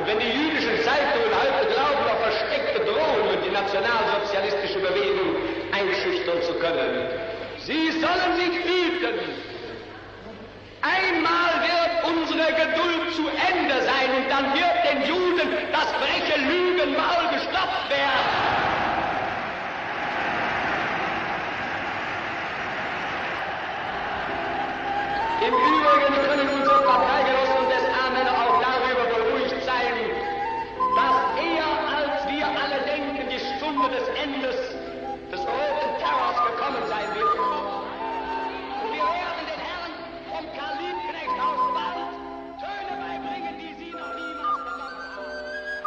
Und wenn die jüdischen Zeitungen heute glauben, auf versteckte Drohungen die nationalsozialistische Bewegung einschüchtern zu können, sie sollen sich hüten. Einmal wird unsere Geduld zu Ende sein und dann wird den Juden das freche Lügenmaul gestopft werden. Im Übrigen können unsere Parteigenossen des A-Männer auch darüber beruhigt sein, dass eher als wir alle denken, die Stunde des Endes des roten Terrors gekommen sein wird. Und wir werden den Herren vom Karl Liebknecht aus bald Töne beibringen, die sie noch niemals vernommen haben.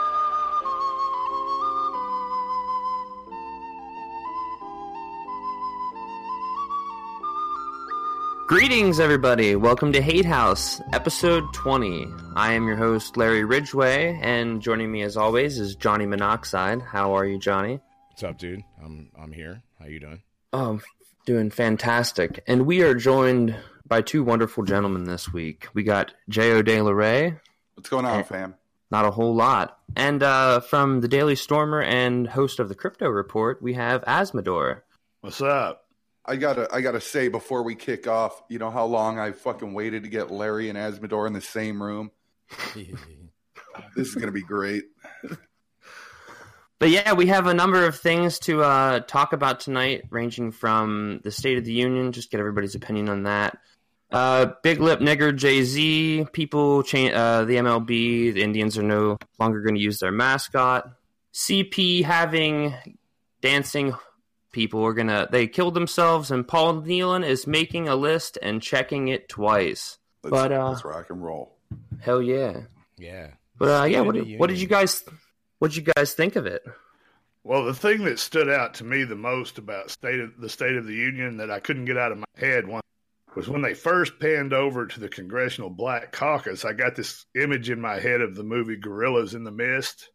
Greetings, everybody. Welcome to Hate House, episode 20. I am your host, Larry Ridgway, and joining me, as always, is Johnny Monoxide. How are you, Johnny? What's up, dude? I'm here. How you doing? Oh, doing fantastic. And we are joined by two wonderful gentlemen this week. We got J.O. De La Rey. What's going on, fam? Not a whole lot. And from the Daily Stormer and host of the Crypto Report, we have Asmodor. What's up? I gotta say before we kick off, you know how long I fucking waited to get Larry and Asmodor in the same room? This is gonna be great. But yeah, we have a number of things to talk about tonight, ranging from the State of the Union, just get everybody's opinion on that. Big Lip Nigger Jay-Z, people change the MLB, the Indians are no longer going to use their mascot. CP having dancing people are they killed themselves, and Paul Nealon is making a list and checking it twice. Let's rock and roll. Hell yeah. Yeah. But yeah, what did you guys think of it? Well, the thing that stood out to me the most about the State of the Union that I couldn't get out of my head was when they first panned over to the Congressional Black Caucus. I got this image in my head of the movie Gorillas in the Mist.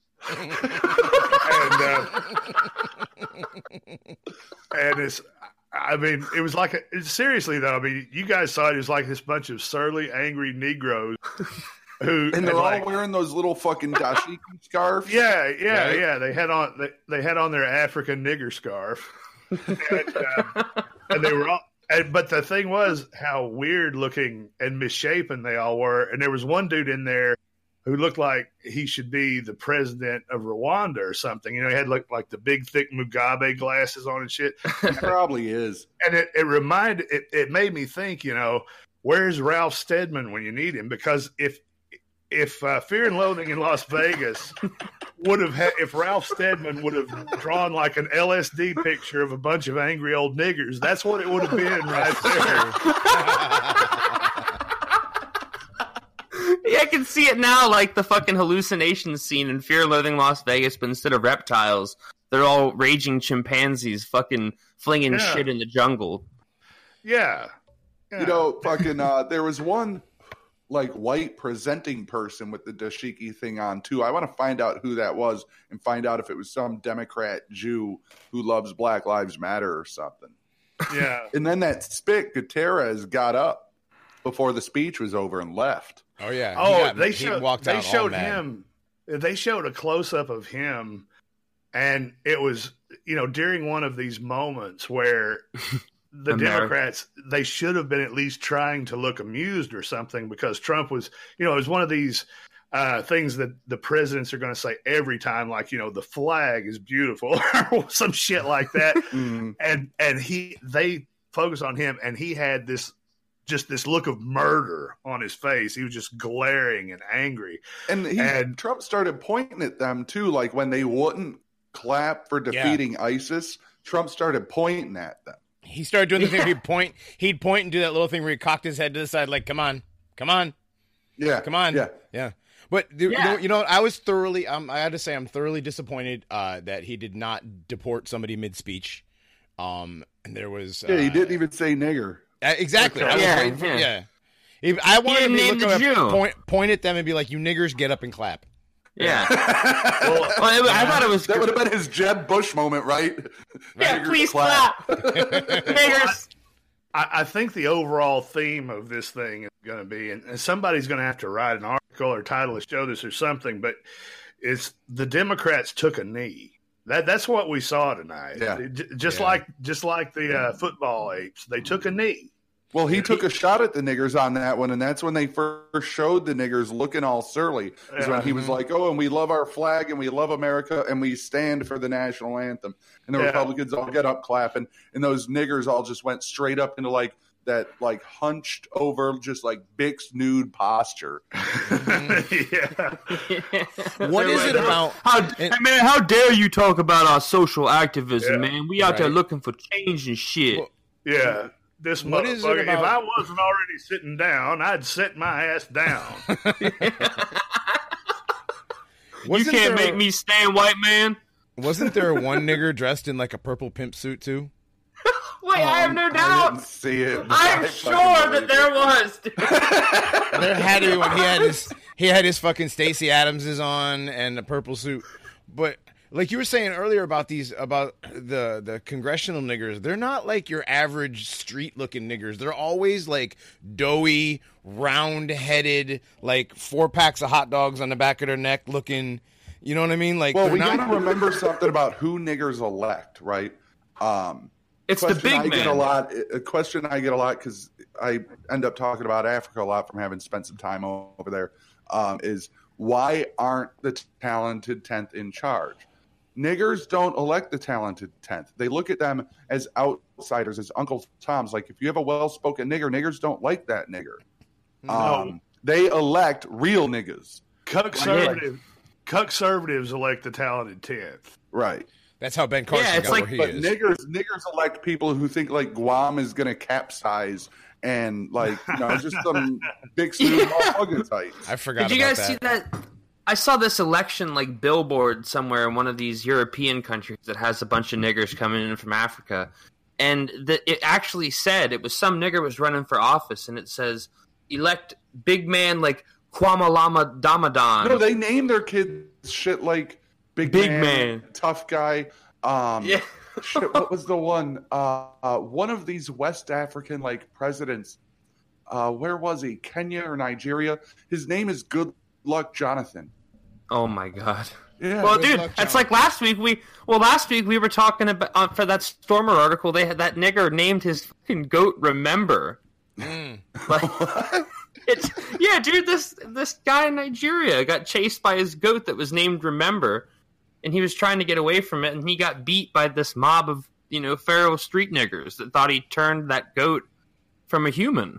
And it was like seriously though. I mean, you guys saw it was like this bunch of surly, angry Negroes and they're all wearing those little fucking dashiki scarves. Yeah. They had on their African nigger scarf, and they were all. But the thing was how weird looking and misshapen they all were. And there was one dude in there who looked like he should be the president of Rwanda or something. You know, he had like the big, thick Mugabe glasses on and shit. He probably is. And it made me think, you know, where's Ralph Steadman when you need him? Because if Fear and Loathing in Las Vegas if Ralph Steadman would have drawn like an LSD picture of a bunch of angry old niggers, that's what it would have been right there. Yeah, I can see it now, like the fucking hallucination scene in Fear and Loathing Las Vegas, but instead of reptiles, they're all raging chimpanzees fucking flinging shit in the jungle. Yeah. You know, fucking, there was one, like, white presenting person with the dashiki thing on, too. I want to find out who that was and find out if it was some Democrat Jew who loves Black Lives Matter or something. Yeah. And then that spick, Gutierrez, got up before the speech was over and left. Oh yeah. They showed him. They showed a close up of him, and it was, you know, during one of these moments where the Democrats, they should have been at least trying to look amused or something, because Trump was, you know, it was one of these things that the presidents are going to say every time, like, you know, the flag is beautiful or some shit like that. And they focus on him, and he had this look of murder on his face. He was just glaring and angry. And Trump started pointing at them too, like when they wouldn't clap for defeating ISIS, Trump started pointing at them. He started doing the thing where he'd point and do that little thing where he cocked his head to the side, like, come on. Yeah. Come on. Yeah. But, you know, I was thoroughly, I had to say, I'm thoroughly disappointed that he did not deport somebody mid-speech. And there was... he didn't even say nigger. Exactly. I wanted him to look up, point at them and be like, you niggers, get up and clap. Yeah. I thought it was... That would have been his Jeb Bush moment, right? Yeah, niggers, please clap. Niggers. I think the overall theme of this thing is going to be, and somebody's going to have to write an article or title to show this or something, but it's the Democrats took a knee. That's what we saw tonight. Yeah. Just like the football apes, they took a knee. Well, he took a shot at the niggers on that one, and that's when they first showed the niggers looking all surly. Is when he was like, "Oh, and we love our flag, and we love America, and we stand for the national anthem." And the Republicans all get up clapping, and those niggers all just went straight up into like that, like hunched over, just like Bix nude posture. Yeah. What is it about? How dare you talk about our social activism, man? We out there looking for change and shit. Well, yeah. This what is it about? If I wasn't already sitting down, I'd sit my ass down. You can't make me stand, white man. Wasn't there one nigger dressed in like a purple pimp suit too? Wait, I have no I doubt. didn't see it. I'm sure that there was. There had to be when he had his fucking Stacey Adamses on and the purple suit. But like you were saying earlier about the congressional niggers, they're not like your average street looking niggers. They're always like doughy, round headed, like 4 packs of hot dogs on the back of their neck looking. You know what I mean? Like, well, we gotta remember something about who niggers elect, right? It's the big man. A question I get a lot because I end up talking about Africa a lot from having spent some time over there. Is why aren't the talented 10th in charge? Niggers don't elect the talented 10th. They look at them as outsiders, as Uncle Tom's. Like, if you have a well-spoken nigger, niggers don't like that nigger. No. They elect real niggas. Conservatives elect the talented 10th. Right. That's how Ben Carson got where he is. Niggers elect people who think like Guam is going to capsize and like just some big suit types. I forgot. Did you guys see that? I saw this election like billboard somewhere in one of these European countries that has a bunch of niggers coming in from Africa, and it actually said it was some nigger was running for office, and it says elect big man like Kwame Lama Damadan. No, they name their kids shit like big man, tough guy. Shit, what was the one? One of these West African like presidents. Where was he? Kenya or Nigeria? His name is Good Luck Jonathan. Oh my god. Yeah. Well, dude, it's like last week we were talking about for that Stormer article. They had that nigger named his fucking goat Remember. Like, dude. This guy in Nigeria got chased by his goat that was named Remember, and he was trying to get away from it, and he got beat by this mob of feral street niggers that thought he turned that goat from a human.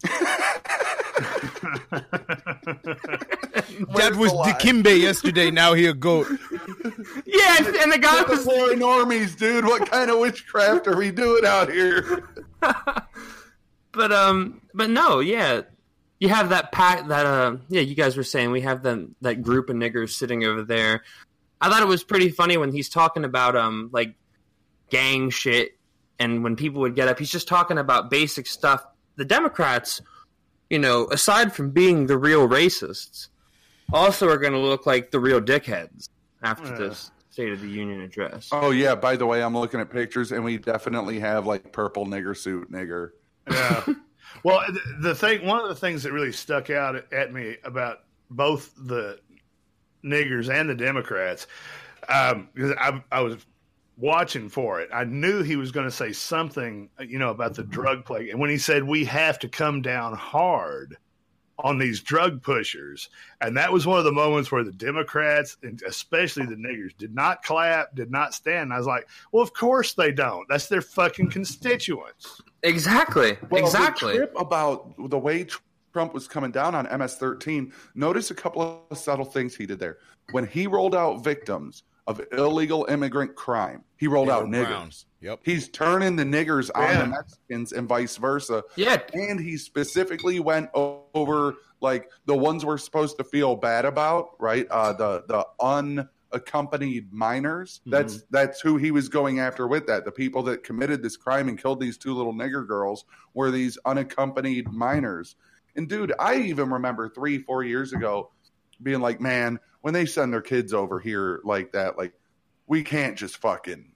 That was Dikembe yesterday. Now he a goat. Yeah, and the guy was deploy normies, dude. What kind of witchcraft are we doing out here? But no, yeah. You have that pack that you guys were saying we have that group of niggers sitting over there. I thought it was pretty funny when he's talking about like gang shit, and when people would get up, he's just talking about basic stuff. The Democrats, aside from being the real racists, also are going to look like the real dickheads after this State of the Union address. Oh yeah, by the way, I'm looking at pictures, and we definitely have like purple nigger suit nigger. Yeah. Well, one of the things that really stuck out at me about both the niggers and the Democrats, because I was watching for it. I knew he was going to say something, about the drug plague. And when he said, we have to come down hard on these drug pushers. And that was one of the moments where the Democrats, and especially the niggers, did not clap, did not stand. And I was like, well, of course they don't. That's their fucking constituents. Exactly. Well, exactly. The trip about the way Trump was coming down on MS-13, notice a couple of subtle things he did there. When he rolled out victims of illegal immigrant crime, he rolled out niggers. Browns. Yep. He's turning the niggers on the Mexicans and vice versa. Yeah. And he specifically went over like the ones we're supposed to feel bad about, right? The unaccompanied minors. Mm-hmm. That's who he was going after with that. The people that committed this crime and killed these 2 little nigger girls were these unaccompanied minors. And dude, I even remember 3-4 years ago being like, man, when they send their kids over here like that, like we can't just fucking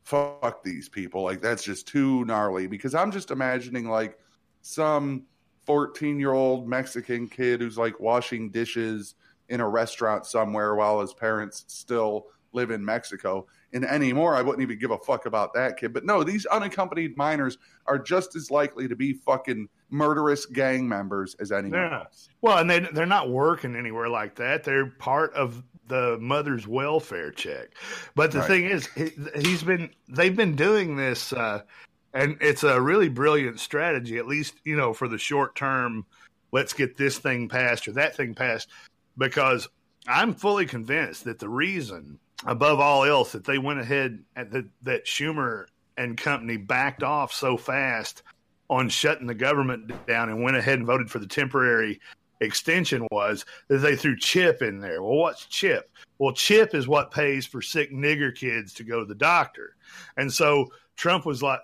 fuck these people. Like, that's just too gnarly, because I'm just imagining like some 14-year-old Mexican kid who's like washing dishes in a restaurant somewhere while his parents still live in Mexico. And anymore, I wouldn't even give a fuck about that kid. But no, these unaccompanied minors are just as likely to be fucking murderous gang members as anyone else. Well, and they're not working anywhere like that. They're part of the mother's welfare check. But the thing is, they've been doing this, and it's a really brilliant strategy, at least, you know, for the short term. Let's get this thing passed or that thing passed, because I'm fully convinced that the reason, above all else, that they went ahead and that Schumer and company backed off so fast on shutting the government down and went ahead and voted for the temporary extension was that they threw CHIP in there. Well, what's CHIP? Well, CHIP is what pays for sick nigger kids to go to the doctor. And so the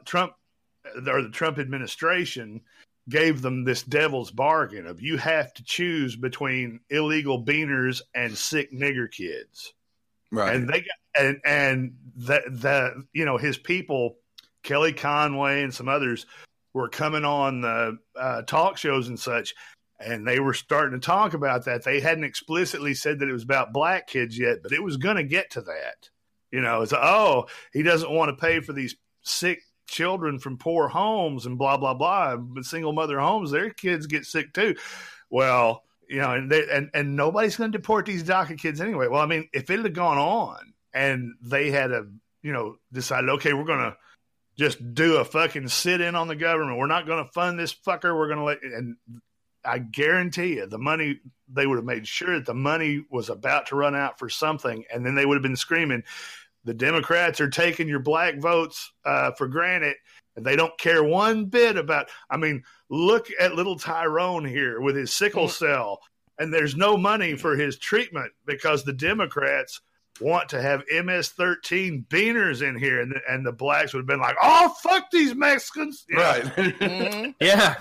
Trump administration gave them this devil's bargain of, you have to choose between illegal beaners and sick nigger kids. Right. And they got, and the you know, his people, Kelly Conway and some others, were coming on the talk shows and such, and they were starting to talk about that. They hadn't explicitly said that it was about black kids yet, but it was going to get to that. You know, it's, oh, he doesn't want to pay for these sick children from poor homes and blah, blah, blah. But single mother homes, their kids get sick too. Well, you know, and nobody's going to deport these DACA kids anyway. Well, I mean, if it had gone on and they had decided, okay, we're going to just do a fucking sit-in on the government. We're not going to fund this fucker. We're going to and I guarantee you the money, they would have made sure that the money was about to run out for something. And then they would have been screaming, the Democrats are taking your black votes for granted. And they don't care one bit about, I mean, look at little Tyrone here with his sickle cell, and there's no money for his treatment because the Democrats want to have MS-13 beaners in here, and the blacks would have been like, "Oh, fuck these Mexicans!" Yeah. Right? Mm-hmm. Yeah.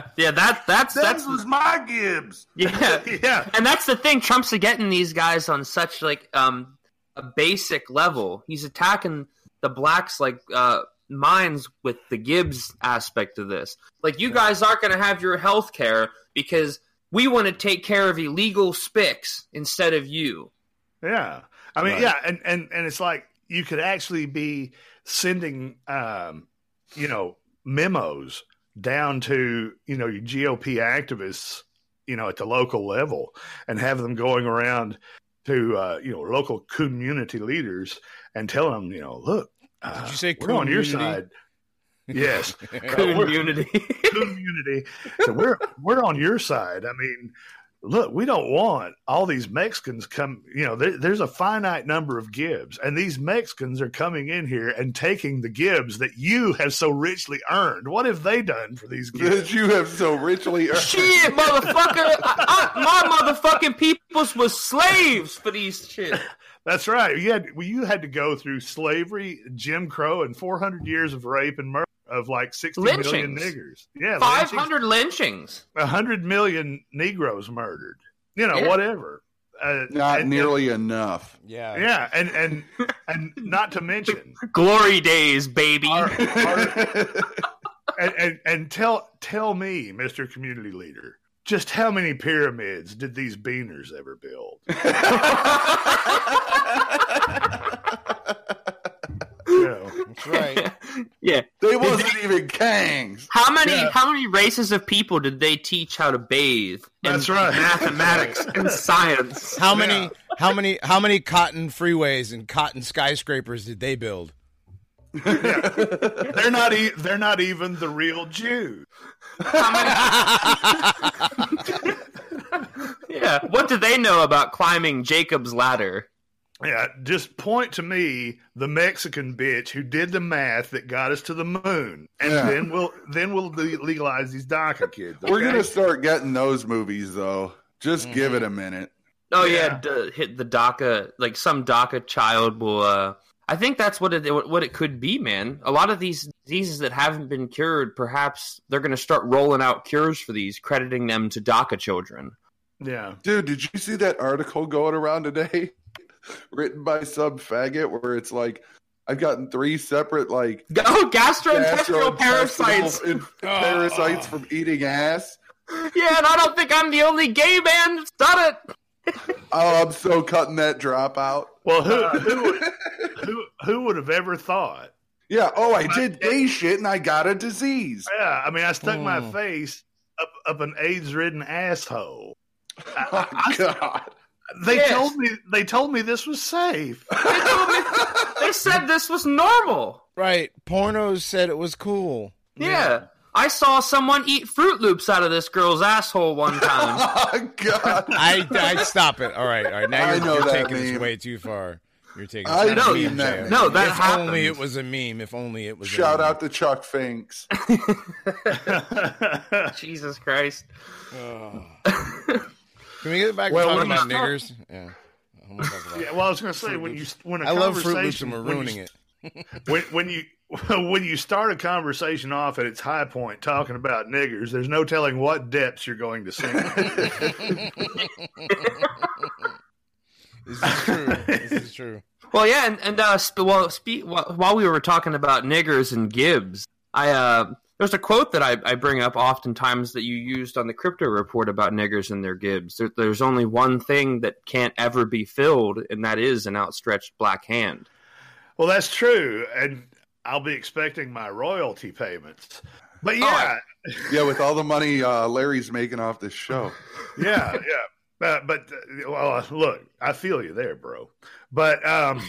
That was my Gibbs. Yeah, Yeah. and that's the thing. Trump's getting these guys on such like a basic level. He's attacking the blacks like minds with the Gibbs aspect of this. Like, you guys aren't going to have your health care because we want to take care of illegal spics instead of you. Yeah. I mean, yeah, and it's like you could actually be sending, memos down to, your GOP activists, at the local level, and have them going around to, local community leaders and telling them, look, did you say we're on your side? Yes, community. Community. So we're on your side. I mean, look, we don't want all these Mexicans come. There's a finite number of Gibbs, and these Mexicans are coming in here and taking the Gibbs that you have so richly earned. What have they done for these Gibbs? That you have so richly earned. Shit, motherfucker! My motherfucking peoples was slaves for these shit. That's right. You had to go through slavery, Jim Crow, and 400 years of rape and murder of like 60 million niggers. Yeah, 500 lynchings. 100 million Negroes murdered. Whatever. Not nearly enough. Yeah. Yeah, and not to mention glory days, baby. And tell me, Mr. Community Leader, just how many pyramids did these beaners ever build? That's right. Yeah, they wasn't even kangs. How many races of people did they teach how to bathe? That's right. Mathematics and science. How many cotton freeways and cotton skyscrapers did they build? Yeah. They're not even the real Jews. Yeah, what do they know about climbing Jacob's ladder? Yeah, just point to me, the Mexican bitch who did the math that got us to the moon, and then we'll legalize these DACA kids. Okay? We're gonna start getting those movies though. Just give it a minute. Oh yeah, hit the DACA, like some DACA child will. I think that's what it could be, man. A lot of these diseases that haven't been cured, perhaps they're going to start rolling out cures for these, crediting them to DACA children. Yeah, dude, did you see that article going around today? Written by some faggot where it's like, I've gotten 3 separate gastrointestinal parasites. Parasites from eating ass. Yeah, and I don't think I'm the only gay man that's done it. Oh, I'm so cutting that drop out. Well, who would have ever thought? Yeah. Oh, I did gay shit and I got a disease. Yeah. I mean, I stuck my face up an AIDS-ridden asshole. God. They told me this was safe. They said this was normal. Right. Pornos said it was cool. Yeah. I saw someone eat Fruit Loops out of this girl's asshole one time. Oh, God. I stop it. All right. Now you're taking this way too far. You're taking it. No, that happened. If only it was a meme. If only it was Shout out to Chuck Finks. Jesus Christ. Can we get back to talking about niggers? Yeah. Well, I was going to say, I love Fruit Loops and we're ruining it. When you start a conversation off at its high point talking about niggers, there's no telling what depths you're going to sink. This is true. Well, yeah, while we were talking about niggers and Gibbs, there's a quote that I bring up oftentimes that you used on the Crypto Report about niggers and their Gibbs. There's only one thing that can't ever be filled, and that is an outstretched black hand. Well, that's true, and I'll be expecting my royalty payments. But yeah. Yeah, with all the money Larry's making off this show. Yeah. Well, look, I feel you there, bro. But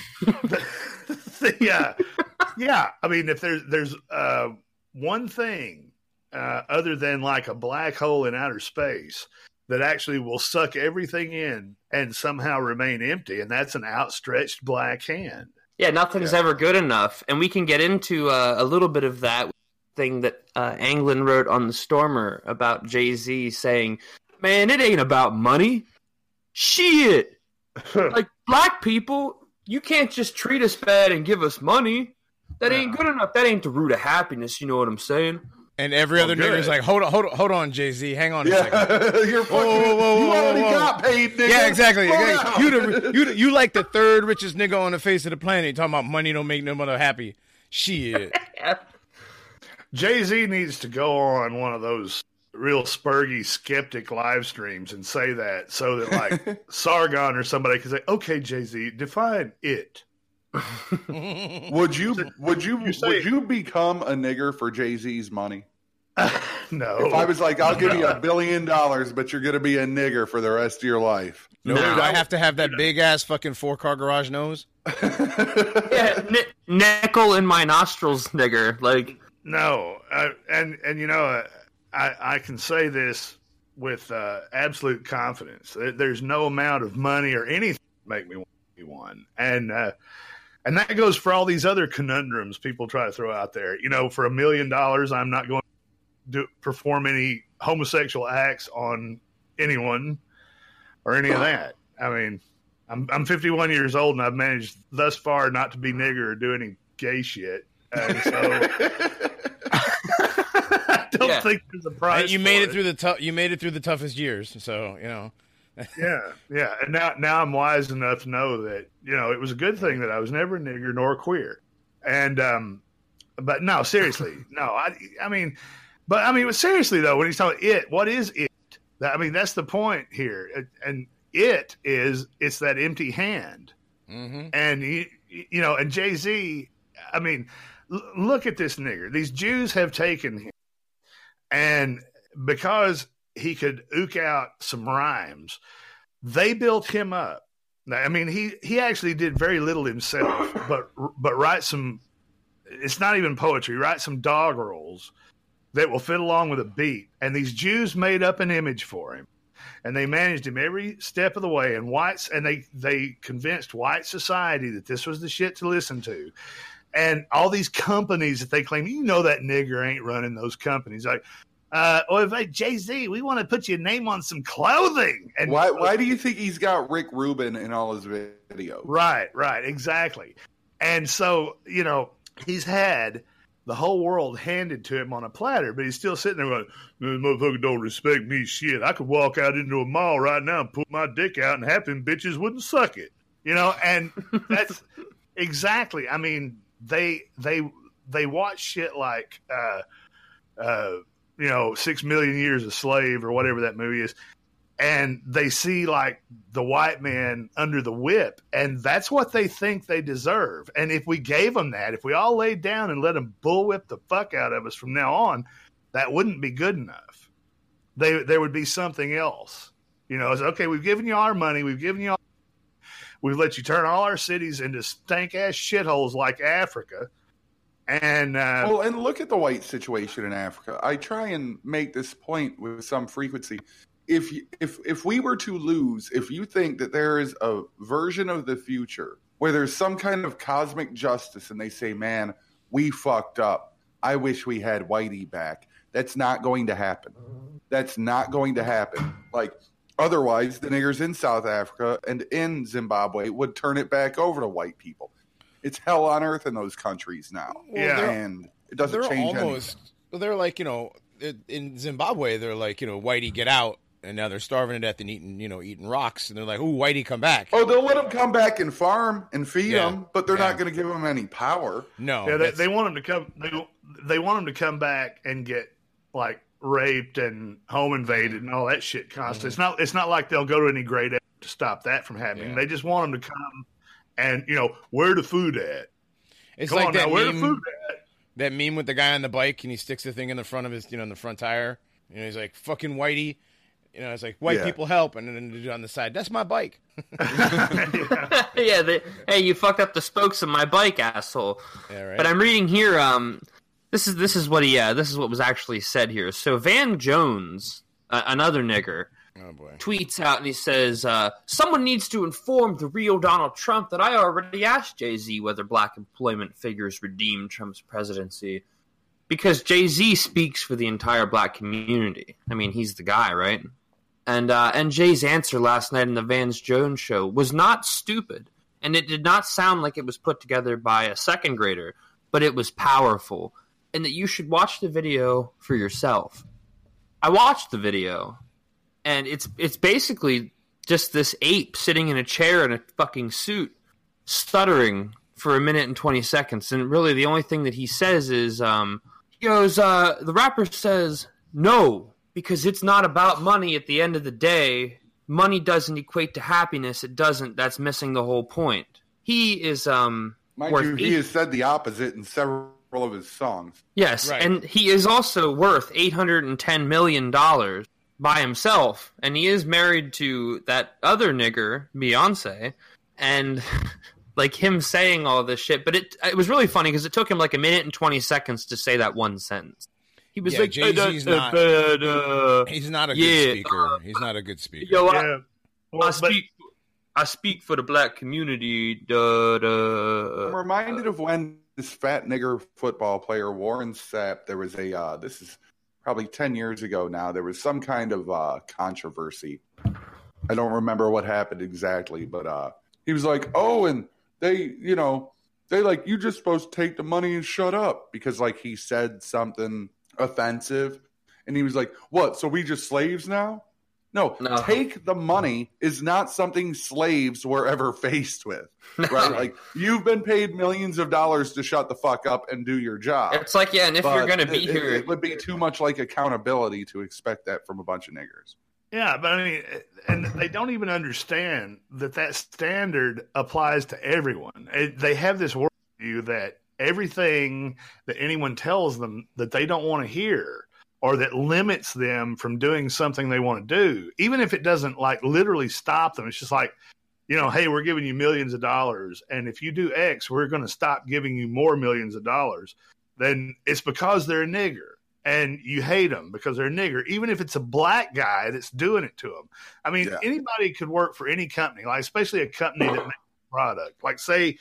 yeah. I mean, if there's one thing other than like a black hole in outer space that actually will suck everything in and somehow remain empty, and that's an outstretched black hand. Yeah, nothing's ever good enough, and we can get into a little bit of that thing that Anglin wrote on the Stormer about Jay-Z saying, "Man, it ain't about money. Shit, like black people, you can't just treat us bad and give us money. That ain't good enough. That ain't the root of happiness. You know what I'm saying?" And every other nigga's like, hold on, Jay-Z, hang on a second. You're fucking, you already got paid, nigga. Yeah, exactly. You like the third richest nigga on the face of the planet. Talking about money don't make no mother happy. Shit. Jay-Z needs to go on one of those real spurgy skeptic live streams and say that so that like Sargon or somebody can say, "Okay, Jay-Z, define it." Would you become a nigger for Jay-Z's money? No. If I was like, I'll give you $1 billion, but you're going to be a nigger for the rest of your life. No, do I have to have that big ass fucking 4-car garage nose? Yeah, nickel in my nostrils, nigger. Like, no, and you know, I can say this with absolute confidence. There's no amount of money or anything to make me want to be one, and that goes for all these other conundrums people try to throw out there. You know, for $1 million, I'm not going to perform any homosexual acts on anyone or any of that. I mean, I'm 51 years old and I've managed thus far not to be nigger or do any gay shit. And so I don't think there's a price. You made it through the toughest years, so you know. Yeah, and now I'm wise enough to know that, you know, it was a good thing that I was never a nigger nor queer, and but no, seriously, no, I mean, seriously though, when he's talking it, what is it? I mean, that's the point here, and it's that empty hand, and you know, and Jay-Z, I mean, look at this nigger. These Jews have taken him, and because he could ook out some rhymes, they built him up. I mean, he actually did very little himself, but write some, it's not even poetry, write some dog rolls that will fit along with a beat. And these Jews made up an image for him, and they managed him every step of the way. And they convinced white society that this was the shit to listen to. And all these companies that they claim, you know, that nigger ain't running those companies. Like, Jay-Z, we want to put your name on some clothing. And why do you think he's got Rick Rubin in all his videos? Right, exactly. And so, you know, he's had the whole world handed to him on a platter, but he's still sitting there going, "This motherfucker don't respect me shit. I could walk out into a mall right now and pull my dick out and half them bitches wouldn't suck it." You know, and that's exactly, I mean, they watch shit like 6 Million Years a Slave or whatever that movie is, and they see like the white man under the whip, and that's what they think they deserve. And if we gave them that, if we all laid down and let them bullwhip the fuck out of us from now on, that wouldn't be good enough. There would be something else. It's okay. We've given you our money. We've let you turn all our cities into stank ass shitholes like Africa. And and look at the white situation in Africa. I try and make this point with some frequency. If we were to lose, if you think that there is a version of the future where there's some kind of cosmic justice and they say, man, we fucked up, I wish we had Whitey back. That's not going to happen. That's not going to happen. Like, otherwise, the niggers in South Africa and in Zimbabwe would turn it back over to white people. It's hell on earth in those countries now. Well, and it doesn't change anything. Well, they're like, in Zimbabwe, they're like, Whitey, get out. And now they're starving to death and eating rocks. And they're like, ooh, Whitey, come back. Oh, they'll let them come back and farm and feed them, but they're not going to give them any power. No. Yeah, they want them to come. They want them to come back and get like raped and home invaded and all that shit constantly. It's not like they'll go to any great effort to stop that from happening. Yeah. They just want them to come and where the food at? It's come like on that now, where the food at? That meme with the guy on the bike and he sticks the thing in the front of his in the front tire. He's like, fucking Whitey. It's like, white people help, and then on the side, that's my bike. Hey, you fucked up the spokes of my bike, asshole. Yeah, right. But I'm reading here. This is what was actually said here. So Van Jones, another nigger, tweets out and he says, "Someone needs to inform the real Donald Trump that I already asked Jay-Z whether black employment figures redeemed Trump's presidency." Because Jay-Z speaks for the entire black community. I mean, he's the guy, right? And Jay's answer last night in the Van Jones show was not stupid, and it did not sound like it was put together by a second grader, but it was powerful, and that you should watch the video for yourself. I watched the video, and it's basically just this ape sitting in a chair in a fucking suit, stuttering for 1 minute and 20 seconds, and really the only thing that he says is, he goes, the rapper says, no, because it's not about money at the end of the day. Money doesn't equate to happiness. It doesn't. That's missing the whole point. He is, Mind you, he has said the opposite in several of his songs. Yes, right. And he is also worth $810 million by himself, and he is married to that other nigger, Beyonce, and like him saying all this shit, but it was really funny because it took him like 1 minute and 20 seconds to say that one sentence. He was like, Jay-Z's he's not a good speaker. He's not a good speaker. Yo, I speak for the black community. I'm reminded of when this fat nigger football player, Warren Sapp, there was this is probably 10 years ago now, there was some kind of controversy. I don't remember what happened exactly, but he was like, oh, and they like, you just supposed to take the money and shut up because like he said something offensive. And he was like, what? So we just slaves now? No, take the money is not something slaves were ever faced with, right? Like, you've been paid millions of dollars to shut the fuck up and do your job. It's like, yeah, and if you're going to be here... It would be too much like accountability to expect that from a bunch of niggers. Yeah, but I mean, and they don't even understand that standard applies to everyone. They have this worldview that everything that anyone tells them that they don't want to hear or that limits them from doing something they want to do, even if it doesn't like literally stop them. It's just like, hey, we're giving you millions of dollars, and if you do X, we're going to stop giving you more millions of dollars. Then it's because they're a nigger. And you hate them because they're a nigger, even if it's a black guy that's doing it to them. I mean, anybody could work for any company, like especially a company that makes a product. Like say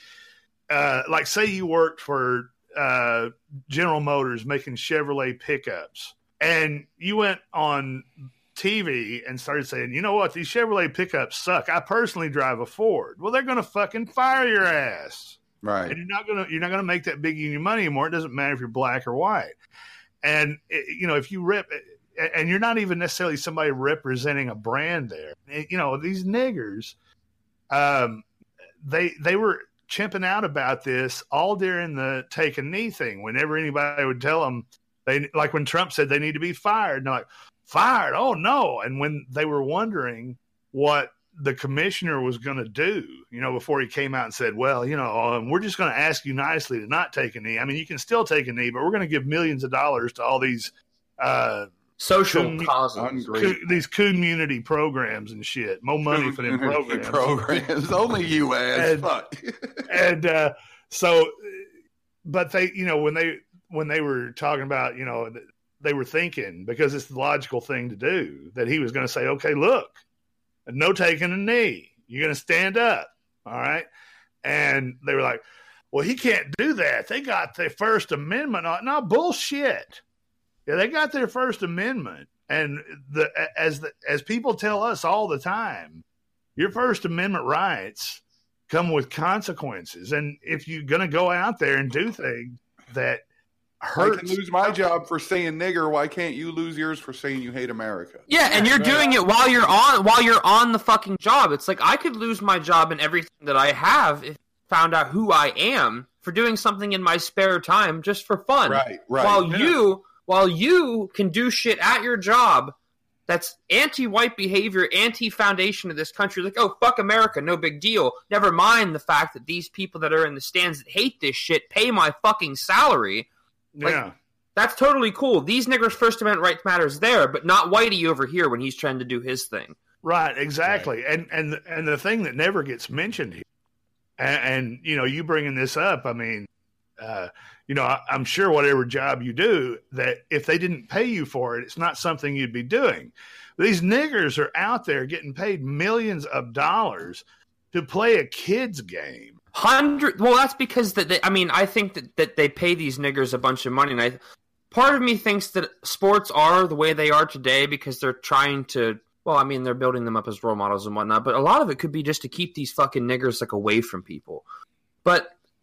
you worked for General Motors making Chevrolet pickups, and you went on TV and started saying, you know what, these Chevrolet pickups suck. I personally drive a Ford. Well, they're going to fucking fire your ass, right? And you're not gonna make that big union money anymore. It doesn't matter if you're black or white. And, if you rip, and you're not even necessarily somebody representing a brand there, these niggers, they were chimping out about this all during the take a knee thing. Whenever anybody would tell them, like when Trump said they need to be fired, and they're like, fired? Oh, no. And when they were wondering what the commissioner was going to do, before he came out and said, well, we're just going to ask you nicely to not take a knee. I mean, you can still take a knee, but we're going to give millions of dollars to all these social causes, these community programs and shit. More money for them programs. Only you ask. Fuck. And so, but they, when they were talking about, they were thinking, because it's the logical thing to do, that he was going to say, okay, look, no taking a knee. You're going to stand up. All right. And they were like, well, he can't do that. They got their First Amendment on. No, bullshit. Yeah, they got their First Amendment. And as people tell us all the time, your First Amendment rights come with consequences. And if you're going to go out there and do things that hurts. I can lose my job for saying nigger. Why can't you lose yours for saying you hate America? Yeah, and you're doing it while you're on the fucking job. It's like I could lose my job and everything that I have if I found out who I am for doing something in my spare time just for fun. Right. While you can do shit at your job that's anti-white behavior, anti-foundation of this country. Like, oh, fuck America, no big deal. Never mind the fact that these people that are in the stands that hate this shit pay my fucking salary. Like, that's totally cool. These niggers' First Amendment rights matters there, but not Whitey over here when he's trying to do his thing. Right, exactly. Right. And the thing that never gets mentioned here, and you bringing this up, I mean, I'm sure whatever job you do, that if they didn't pay you for it, it's not something you'd be doing. These niggers are out there getting paid millions of dollars to play a kid's game. Well, that's because I think that they pay these niggers a bunch of money, and part of me thinks that sports are the way they are today because they're trying to. Well, I mean, they're building them up as role models and whatnot, but a lot of it could be just to keep these fucking niggers away from people. But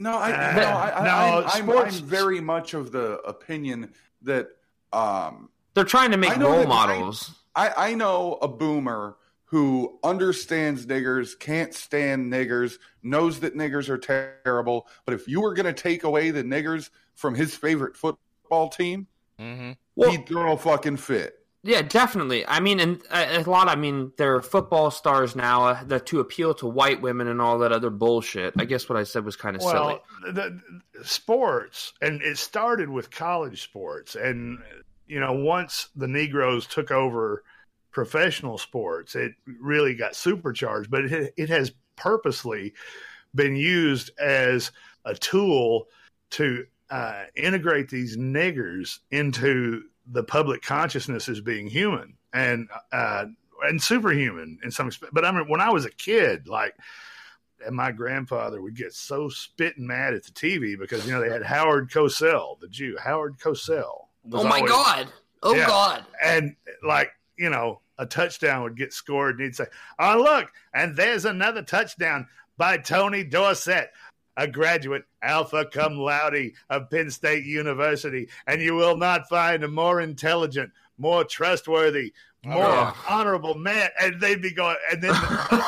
I'm very much of the opinion that they're trying to make role models. I know a boomer who understands niggers, can't stand niggers, knows that niggers are terrible. But if you were going to take away the niggers from his favorite football team, he'd throw a fucking fit. Yeah, definitely. I mean, and they're football stars now that to appeal to white women and all that other bullshit. I guess what I said was kind of silly. The sports, and it started with college sports. And, once the Negroes took over professional sports, it really got supercharged, but it has purposely been used as a tool to integrate these niggers into the public consciousness as being human and superhuman in some respect. But I mean, when I was a kid, and my grandfather would get so spitting mad at the TV because, they had Howard Cosell, the Jew, Howard Cosell. God. And a touchdown would get scored, and he'd say, oh, look, and there's another touchdown by Tony Dorsett, a graduate alpha cum laude of Penn State University, and you will not find a more intelligent, more trustworthy, more honorable man. And they'd be going, and then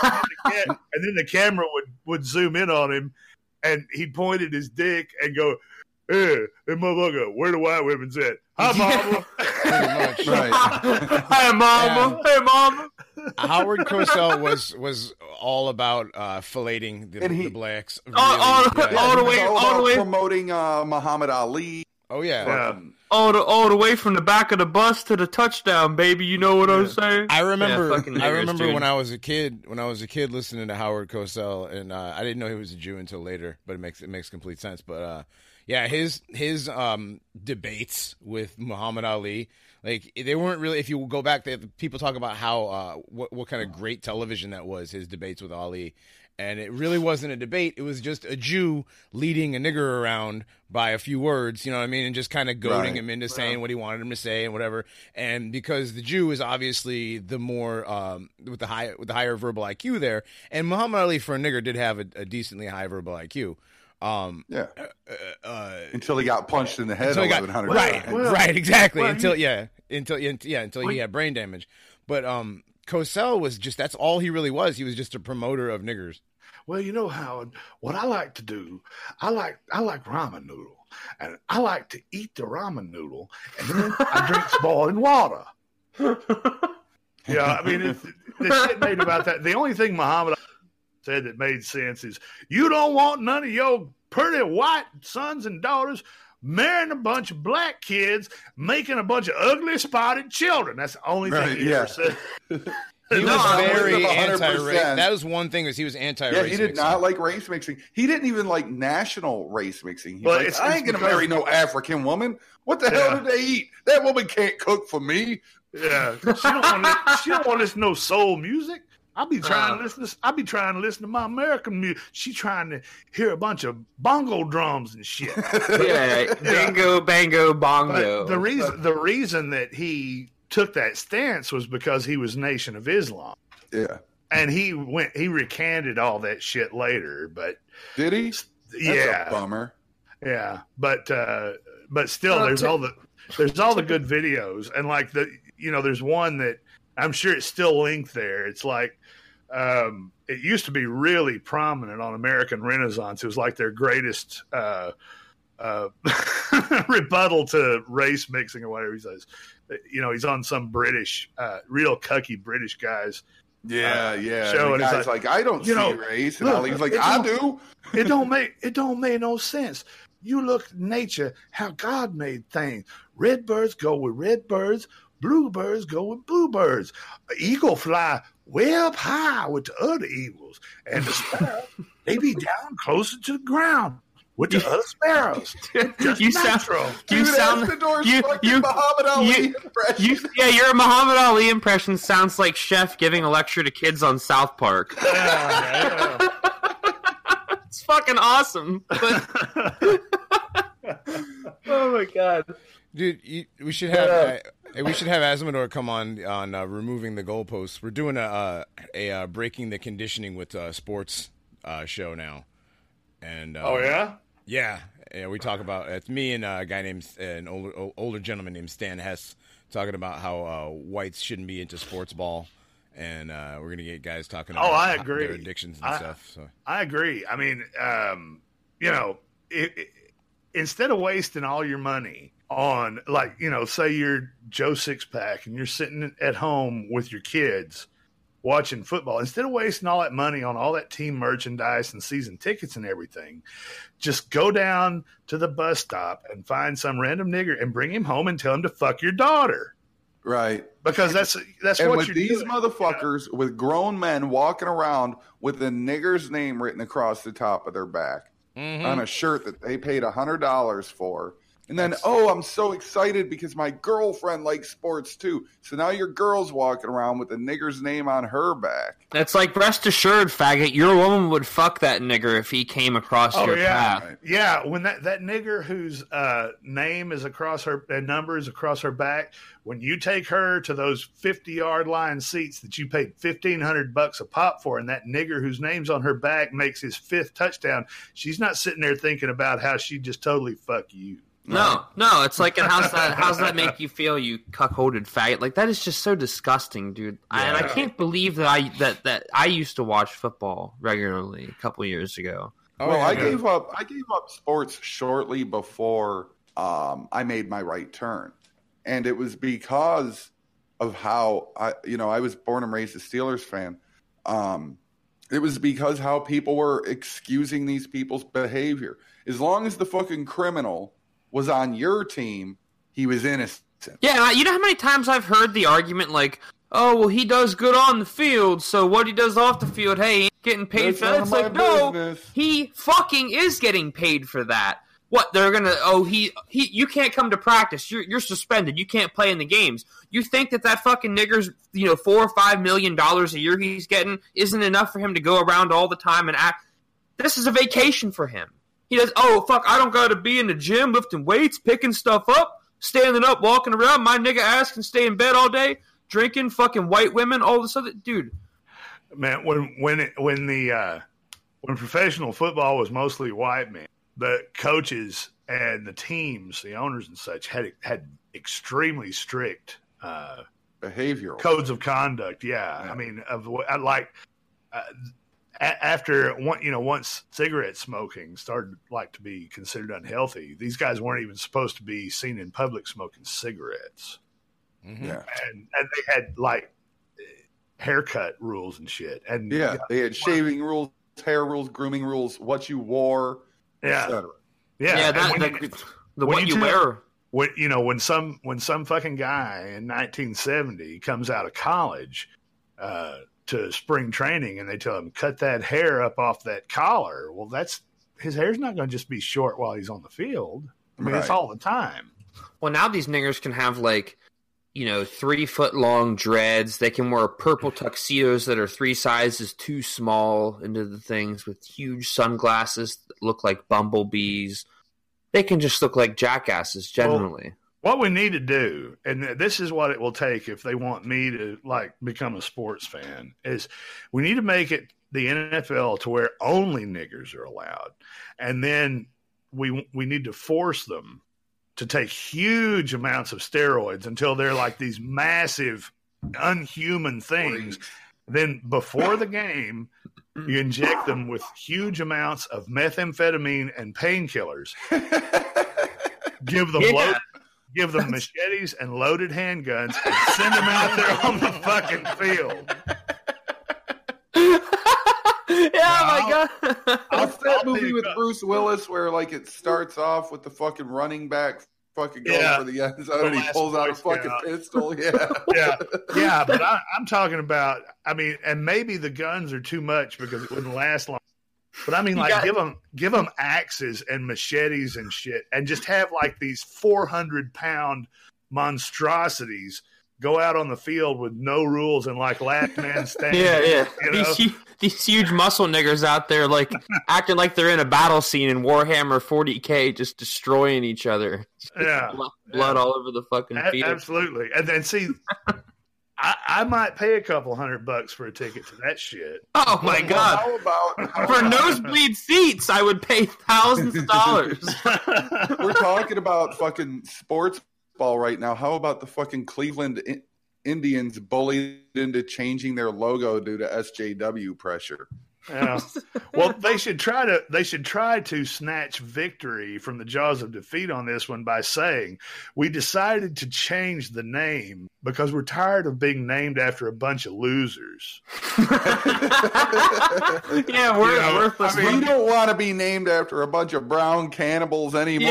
the camera would zoom in on him, and he pointed his dick and go, hey motherfucker, where the white women's at? Hi, mama. Pretty much, right. Hi, mama. Hey, mama. Howard Cosell was all about filleting the blacks. Really, all the way promoting Muhammad Ali. Oh yeah. All the way from the back of the bus to the touchdown, baby. You know what I'm saying? I remember when I was a kid listening to Howard Cosell, and I didn't know he was a Jew until later, but it makes complete sense. But his debates with Muhammad Ali, like, they weren't really. If you go back, people talk about how what kind of great television that was. His debates with Ali. And it really wasn't a debate. It was just a Jew leading a nigger around by a few words, you know what I mean? And just kind of goading him into saying what he wanted him to say and whatever. And because the Jew is obviously the more, with the higher verbal IQ there. And Muhammad Ali for a nigger did have a decently high verbal IQ. Until he got punched in the head 1,100 times. Right, exactly. Until he had brain damage. But, Cosell was that's all he really was. He was just a promoter of niggers. Well, you know, Howard, what I like to do, I like ramen noodle. And I like to eat the ramen noodle, and then I drink boiling water. Yeah, I mean, the shit made about that. The only thing Muhammad said that made sense is, you don't want none of your pretty white sons and daughters marrying a bunch of black kids, making a bunch of ugly spotted children. That's the only thing he ever said. He was very anti-race. That was one thing, was he was anti-race. Yeah, he did mixing. not like race mixing. He didn't even like national race mixing. He's like, I ain't going to marry no African woman. What the hell did they eat? That woman can't cook for me. Yeah, she don't want to listen to no soul music. I'll be trying to listen to my American music. She trying to hear a bunch of bongo drums and shit. Yeah, bingo, bango, bongo. But the reason that he took that stance was because he was Nation of Islam. Yeah. And he recanted all that shit later, but did he? Yeah. That's a bummer. Yeah. But still there's all the good videos, and like there's one that I'm sure it's still linked there. It's like it used to be really prominent on American Renaissance. It was like their greatest rebuttal to race mixing or whatever he says. He's on some British, real cucky British guys. Yeah. Show, and the guy's like, I don't see race. And Ali's like, I do. It don't make no sense. You look at nature, how God made things. Red birds go with red birds. Bluebirds go with bluebirds. An eagle fly way up high with the other eagles. And the sparrows, they be down closer to the ground with the other sparrows. You sound Muhammad Ali impression. Your Muhammad Ali impression sounds like Chef giving a lecture to kids on South Park. Yeah. It's fucking awesome. But... oh my god, dude! We should have Azimador come on removing the goalposts. We're doing a breaking the conditioning with sports show now, and yeah, we talk about it's me and a guy named an older gentleman named Stan Hess talking about how whites shouldn't be into sports ball. And we're gonna get guys talking about I agree. Their addictions and stuff. So I agree. I mean, instead of wasting all your money on, like, say you're Joe Sixpack and you're sitting at home with your kids watching football, instead of wasting all that money on all that team merchandise and season tickets and everything, just go down to the bus stop and find some random nigger and bring him home and tell him to fuck your daughter. Right. Because that's and what with you're these doing. motherfuckers, with grown men walking around with a nigger's name written across the top of their back on a shirt that they paid $100 for. And then, I'm so excited because my girlfriend likes sports too. So now your girl's walking around with a nigger's name on her back. It's like, rest assured, faggot, your woman would fuck that nigger if he came across your path. Right. Yeah, when that nigger whose name is across her and number is across her back, when you take her to those 50-yard line seats that you paid $1,500 a pop for, and that nigger whose name's on her back makes his 5th touchdown, she's not sitting there thinking about how she just totally fuck you. No, it's like, and how's that make you feel, you cuckolded faggot? Like, that is just so disgusting, dude. And I can't believe that I used to watch football regularly a couple years ago. I gave up sports shortly before I made my right turn, and it was because of how I was born and raised a Steelers fan. It was because how people were excusing these people's behavior. As long as the fucking criminal was on your team, he was innocent. Yeah, you know how many times I've heard the argument like, oh, well, he does good on the field, so what he does off the field, hey, he ain't getting paid for that. It's like, no, he fucking is getting paid for that. What, they're gonna, you can't come to practice, you're suspended, you can't play in the games. You think that fucking nigger's, $4 or $5 million a year he's getting isn't enough for him to go around all the time and act? This is a vacation for him. He does, I don't got to be in the gym lifting weights, picking stuff up, standing up, walking around. My nigga ass can stay in bed all day, drinking fucking white women, all this other. Dude. Man, when professional football was mostly white men, the coaches and the teams, the owners and such, had extremely strict behavioral codes of conduct. Yeah. I mean, after once cigarette smoking started to be considered unhealthy, these guys weren't even supposed to be seen in public smoking cigarettes. Mm-hmm. Yeah. And they had haircut rules and shit. And they had shaving rules, hair rules, grooming rules, what you wore, etc. What you wear. When some fucking guy in 1970 comes out of college to spring training and they tell him cut that hair up off that collar, well, his hair's not going to just be short while he's on the field. I mean, it's all the time. Well, now these niggers can have 3-foot long dreads. They can wear purple tuxedos that are 3 sizes too small into the things with huge sunglasses that look like bumblebees. They can just look like jackasses generally. Well, what we need to do, and this is what it will take if they want me to become a sports fan, is we need to make it the NFL to where only niggers are allowed. And then we need to force them to take huge amounts of steroids until they're like these massive, unhuman things. Then before the game, you inject them with huge amounts of methamphetamine and painkillers. Give them machetes and loaded handguns and send them out there on the fucking field. My God. What's that movie with Bruce Willis where it starts off with the fucking running back fucking going for the end zone and he pulls out a fucking pistol? Yeah, but I'm talking about, and maybe the guns are too much because it wouldn't last long. But give them axes and machetes and shit, and just have these 400-pound monstrosities go out on the field with no rules and last man standing. Yeah. These huge muscle niggers out there acting like they're in a battle scene in Warhammer 40K, just destroying each other. Yeah, blood all over the fucking field. Absolutely. And then see, I might pay a couple $100 for a ticket to that shit. Oh my God! For nosebleed seats, I would pay thousands of dollars. We're talking about fucking sports ball right now. How about the fucking Cleveland Indians bullied into changing their logo due to SJW pressure? Yeah. Well, they should try to snatch victory from the jaws of defeat on this one by saying, we decided to change the name because we're tired of being named after a bunch of losers. Worthless. We don't want to be named after a bunch of brown cannibals anymore.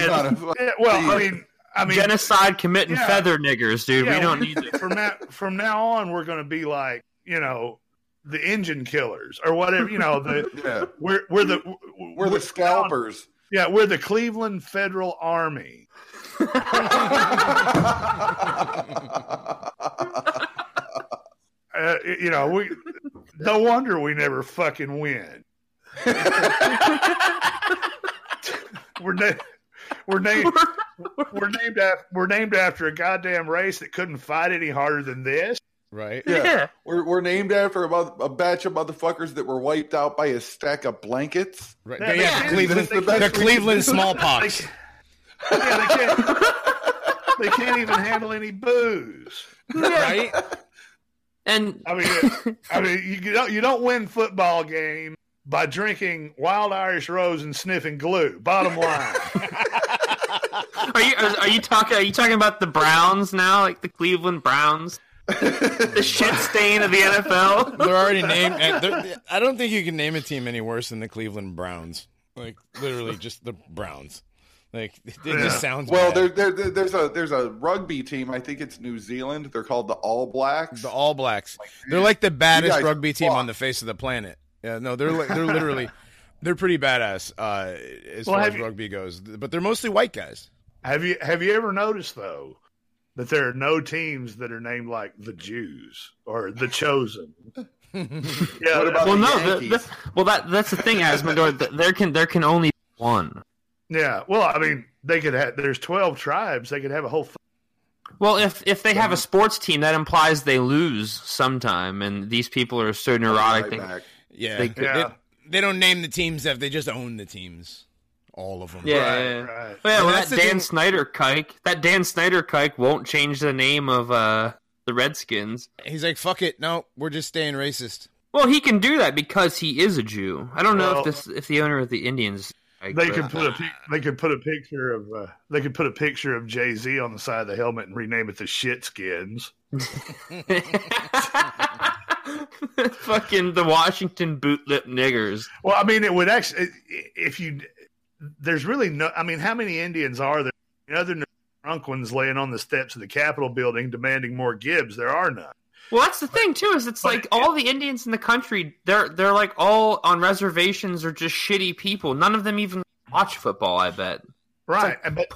Genocide committing feather niggers, dude. We don't need it. From now on, we're going to be the engine killers or whatever. We're the scalpers. Yeah, we're the Cleveland Federal Army. No wonder we never fucking win. We're named after a goddamn race that couldn't fight any harder than this. Right. Yeah. We're named after a batch of motherfuckers that were wiped out by a stack of blankets. Right. The Cleveland smallpox. They can't even handle any booze. Right. And you don't win football game by drinking Wild Irish Rose and sniffing glue. Bottom line. Are you talking about the Browns now, like the Cleveland Browns? The shit stain of the NFL. They're already named. I don't think you can name a team any worse than the Cleveland Browns. Literally, just the Browns. It just sounds well. bad. There's a rugby team. I think it's New Zealand. They're called the All Blacks. The All Blacks. They're like the baddest rugby team on the face of the planet. Yeah, no, they're literally they're pretty badass as far as rugby goes. But they're mostly white guys. Have you ever noticed though that there are no teams that are named like the Jews or the Chosen? Yeah. What about that's the thing, Asmodor. There can only be one. Yeah. Well, they could have. There's 12 tribes. They could have a whole. Well, if they have a sports team, that implies they lose sometime, and these people are so neurotic. They don't name the teams if they just own the teams. All of them. Yeah. Right. Well, that Dan Snyder kike won't change the name of the Redskins. He's like, fuck it. No, we're just staying racist. Well, he can do that because he is a Jew. I don't know if the owner of the Indians. They could put a picture of Jay-Z on the side of the helmet and rename it the Shitskins. Fucking the Washington boot-lip niggers. Well, I mean, it would actually, there's really no, I mean, how many Indians are there? Other than the drunk ones laying on the steps of the Capitol building demanding more Gibbs, there are none. Well, that's the thing too. Is it's like all the Indians in the country, they're like all on reservations or just shitty people. None of them even watch football. I bet. Right, it's like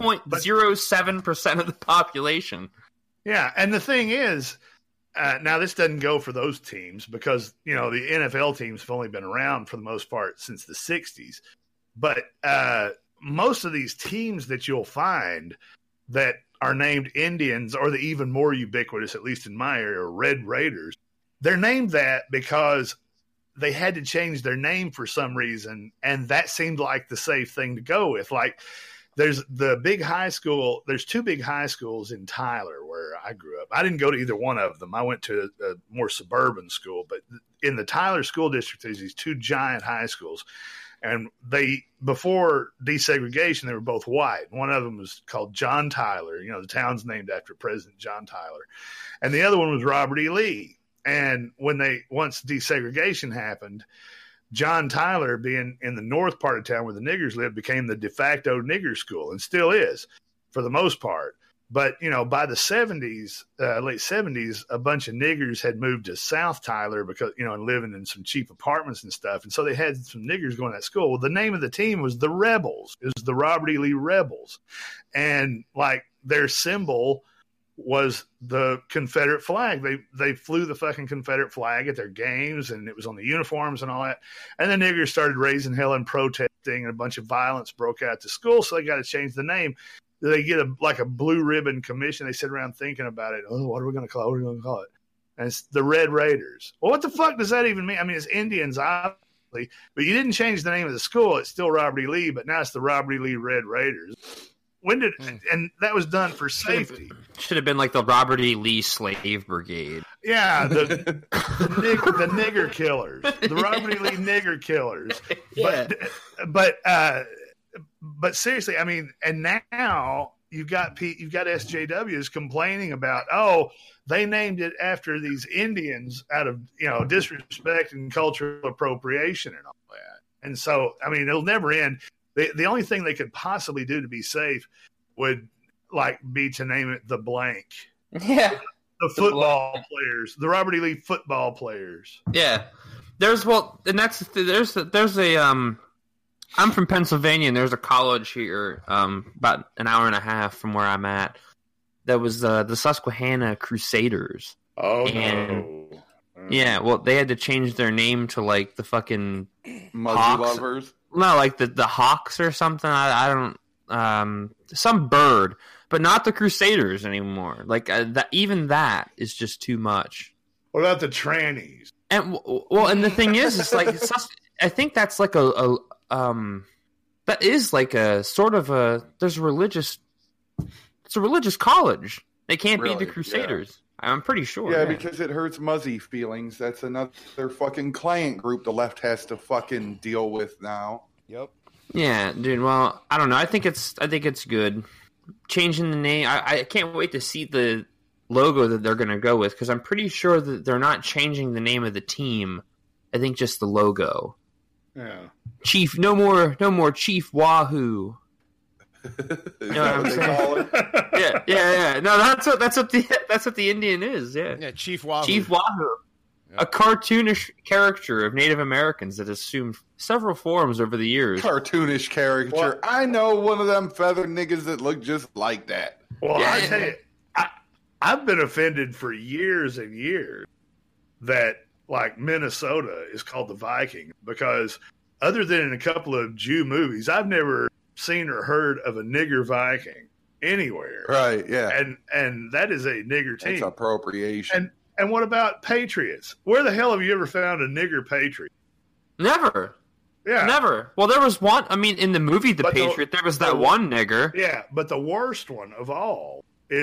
0.07% of the population. Yeah, and the thing is, now this doesn't go for those teams because the NFL teams have only been around for the most part since the '60s. But most of these teams that you'll find that are named Indians, or the even more ubiquitous, at least in my area, Red Raiders. They're named that because they had to change their name for some reason, and that seemed like the safe thing to go with. Like, there's the big high school. There's two big high schools in Tyler where I grew up. I didn't go to either one of them. I went to a more suburban school, but in the Tyler school district, there's these two giant high schools. And before desegregation, they were both white. One of them was called John Tyler. The town's named after President John Tyler. And the other one was Robert E. Lee. And once desegregation happened, John Tyler, being in the north part of town where the niggers lived, became the de facto nigger school and still is for the most part. But, by the 70s, late 70s, a bunch of niggers had moved to South Tyler because, and living in some cheap apartments and stuff. And so they had some niggers going to that school. Well, the name of the team was the Rebels. It was the Robert E. Lee Rebels. And, their symbol was the Confederate flag. They flew the fucking Confederate flag at their games, and it was on the uniforms and all that. And the niggers started raising hell and protesting, and a bunch of violence broke out at the school, so they got to change the name. They get a blue ribbon commission. They sit around thinking about it. Oh, what are we going to call it? What are we going to call it? And it's the Red Raiders. Well, what the fuck does that even mean? I mean, it's Indians, obviously, but you didn't change the name of the school. It's still Robert E. Lee, but now it's the Robert E. Lee Red Raiders. And that was done for safety. Should have been like the Robert E. Lee Slave Brigade. Yeah, the nigger killers, the Robert E. Lee nigger killers. Yeah. But seriously, I mean, and now you've got SJWs complaining about, they named it after these Indians out of disrespect and cultural appropriation and all that. And so, I mean, it'll never end. The only thing they could possibly do to be safe would be to name it the blank. Yeah. The football players, the Robert E. Lee football players. Yeah. There's I'm from Pennsylvania, and there's a college here about an hour and a half from where I'm at that was the Susquehanna Crusaders. Oh, no. Yeah, well, they had to change their name to, the fucking Muzzy Hawks. Lovers? No, the Hawks or something. I don't... some bird, but not the Crusaders anymore. Even that is just too much. What about the trannies? And, and the thing is, I think that's that is a sort of there's it's a religious college. They can't be the Crusaders. Yeah. I'm pretty sure. Yeah, because it hurts Muzzy feelings. That's another fucking client group the left has to fucking deal with now. Yep. Yeah, dude. Well, I don't know. I think it's good. Changing the name. I can't wait to see the logo that they're going to go with, because I'm pretty sure that they're not changing the name of the team. I think just the logo. Yeah. Chief, no more Chief Wahoo. You know what I'm saying? Yeah. No, that's what the Indian is. Yeah. Yeah, Chief Wahoo. Chief Wahoo. Yep. A cartoonish character of Native Americans that assumed several forms over the years. Cartoonish character. Well, I know one of them feather niggas that look just like that. Well, I tell you, I've been offended for years and years that Minnesota is called the Viking, because other than in a couple of Jew movies, I've never seen or heard of a nigger Viking anywhere. Right, yeah. And that is a nigger team. It's appropriation. And what about Patriots? Where the hell have you ever found a nigger Patriot? Never. Yeah. Never. Well, there was one. I mean, in the movie The Patriot, there was that one nigger. Yeah, but the worst one of all is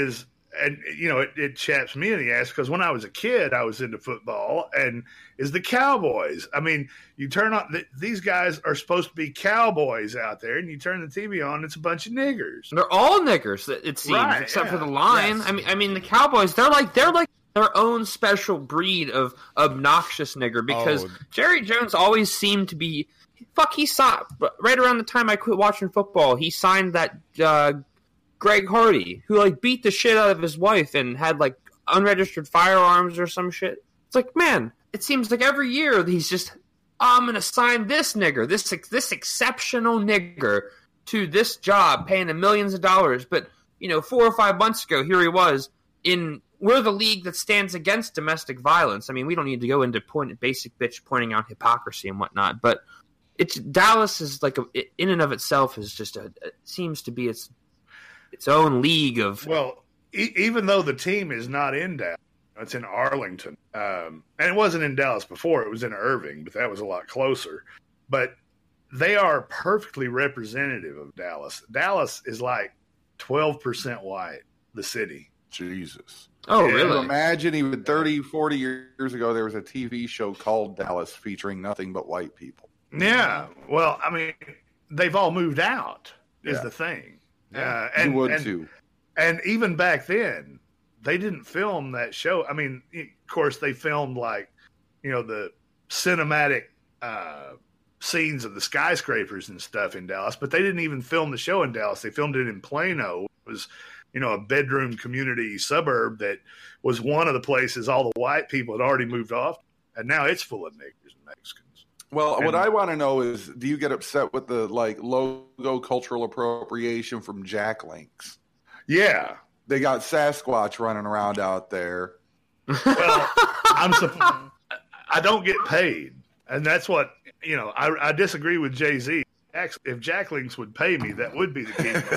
and it chaps me in the ass because when I was a kid, I was into football, and is the Cowboys. I mean, you turn on these guys are supposed to be cowboys out there, and you turn the TV on, it's a bunch of niggers. They're all niggers, it seems, right, except for the line. Yes. I mean, the Cowboys, they're like their own special breed of obnoxious nigger because Jerry Jones always seemed to be. He signed right around the time I quit watching football. He signed that Greg Hardy, who like beat the shit out of his wife and had like unregistered firearms or some shit. It's like, man, it seems like every year he's just, I'm gonna sign this nigger, this exceptional nigger to this job, paying him millions of dollars. But 4 or 5 months ago, here he was we're the league that stands against domestic violence. I mean, we don't need to go into basic bitch pointing out hypocrisy and whatnot, but Dallas is like in and of itself is just seems to be its own league of. Well, even though the team is not in Dallas, it's in Arlington, and it wasn't in Dallas before. It was in Irving, but that was a lot closer. But they are perfectly representative of Dallas. Dallas is like 12% white. The city. Jesus. Oh, really? Imagine even 30, 40 years ago, there was a TV show called Dallas featuring nothing but white people. Yeah. Well, I mean, they've all moved out is the thing. And you would too. And even back then, they didn't film that show. I mean, of course, they filmed like, the cinematic scenes of the skyscrapers and stuff in Dallas, but they didn't even film the show in Dallas. They filmed it in Plano. It was, a bedroom community suburb that was one of the places all the white people had already moved off, and now it's full of niggers and Mexicans. Well, what I want to know is, do you get upset with the logo cultural appropriation from Jack Links? Yeah, they got Sasquatch running around out there. Well, I don't get paid, and that's what I disagree with Jay-Z. If Jack Links would pay me, that would be the key to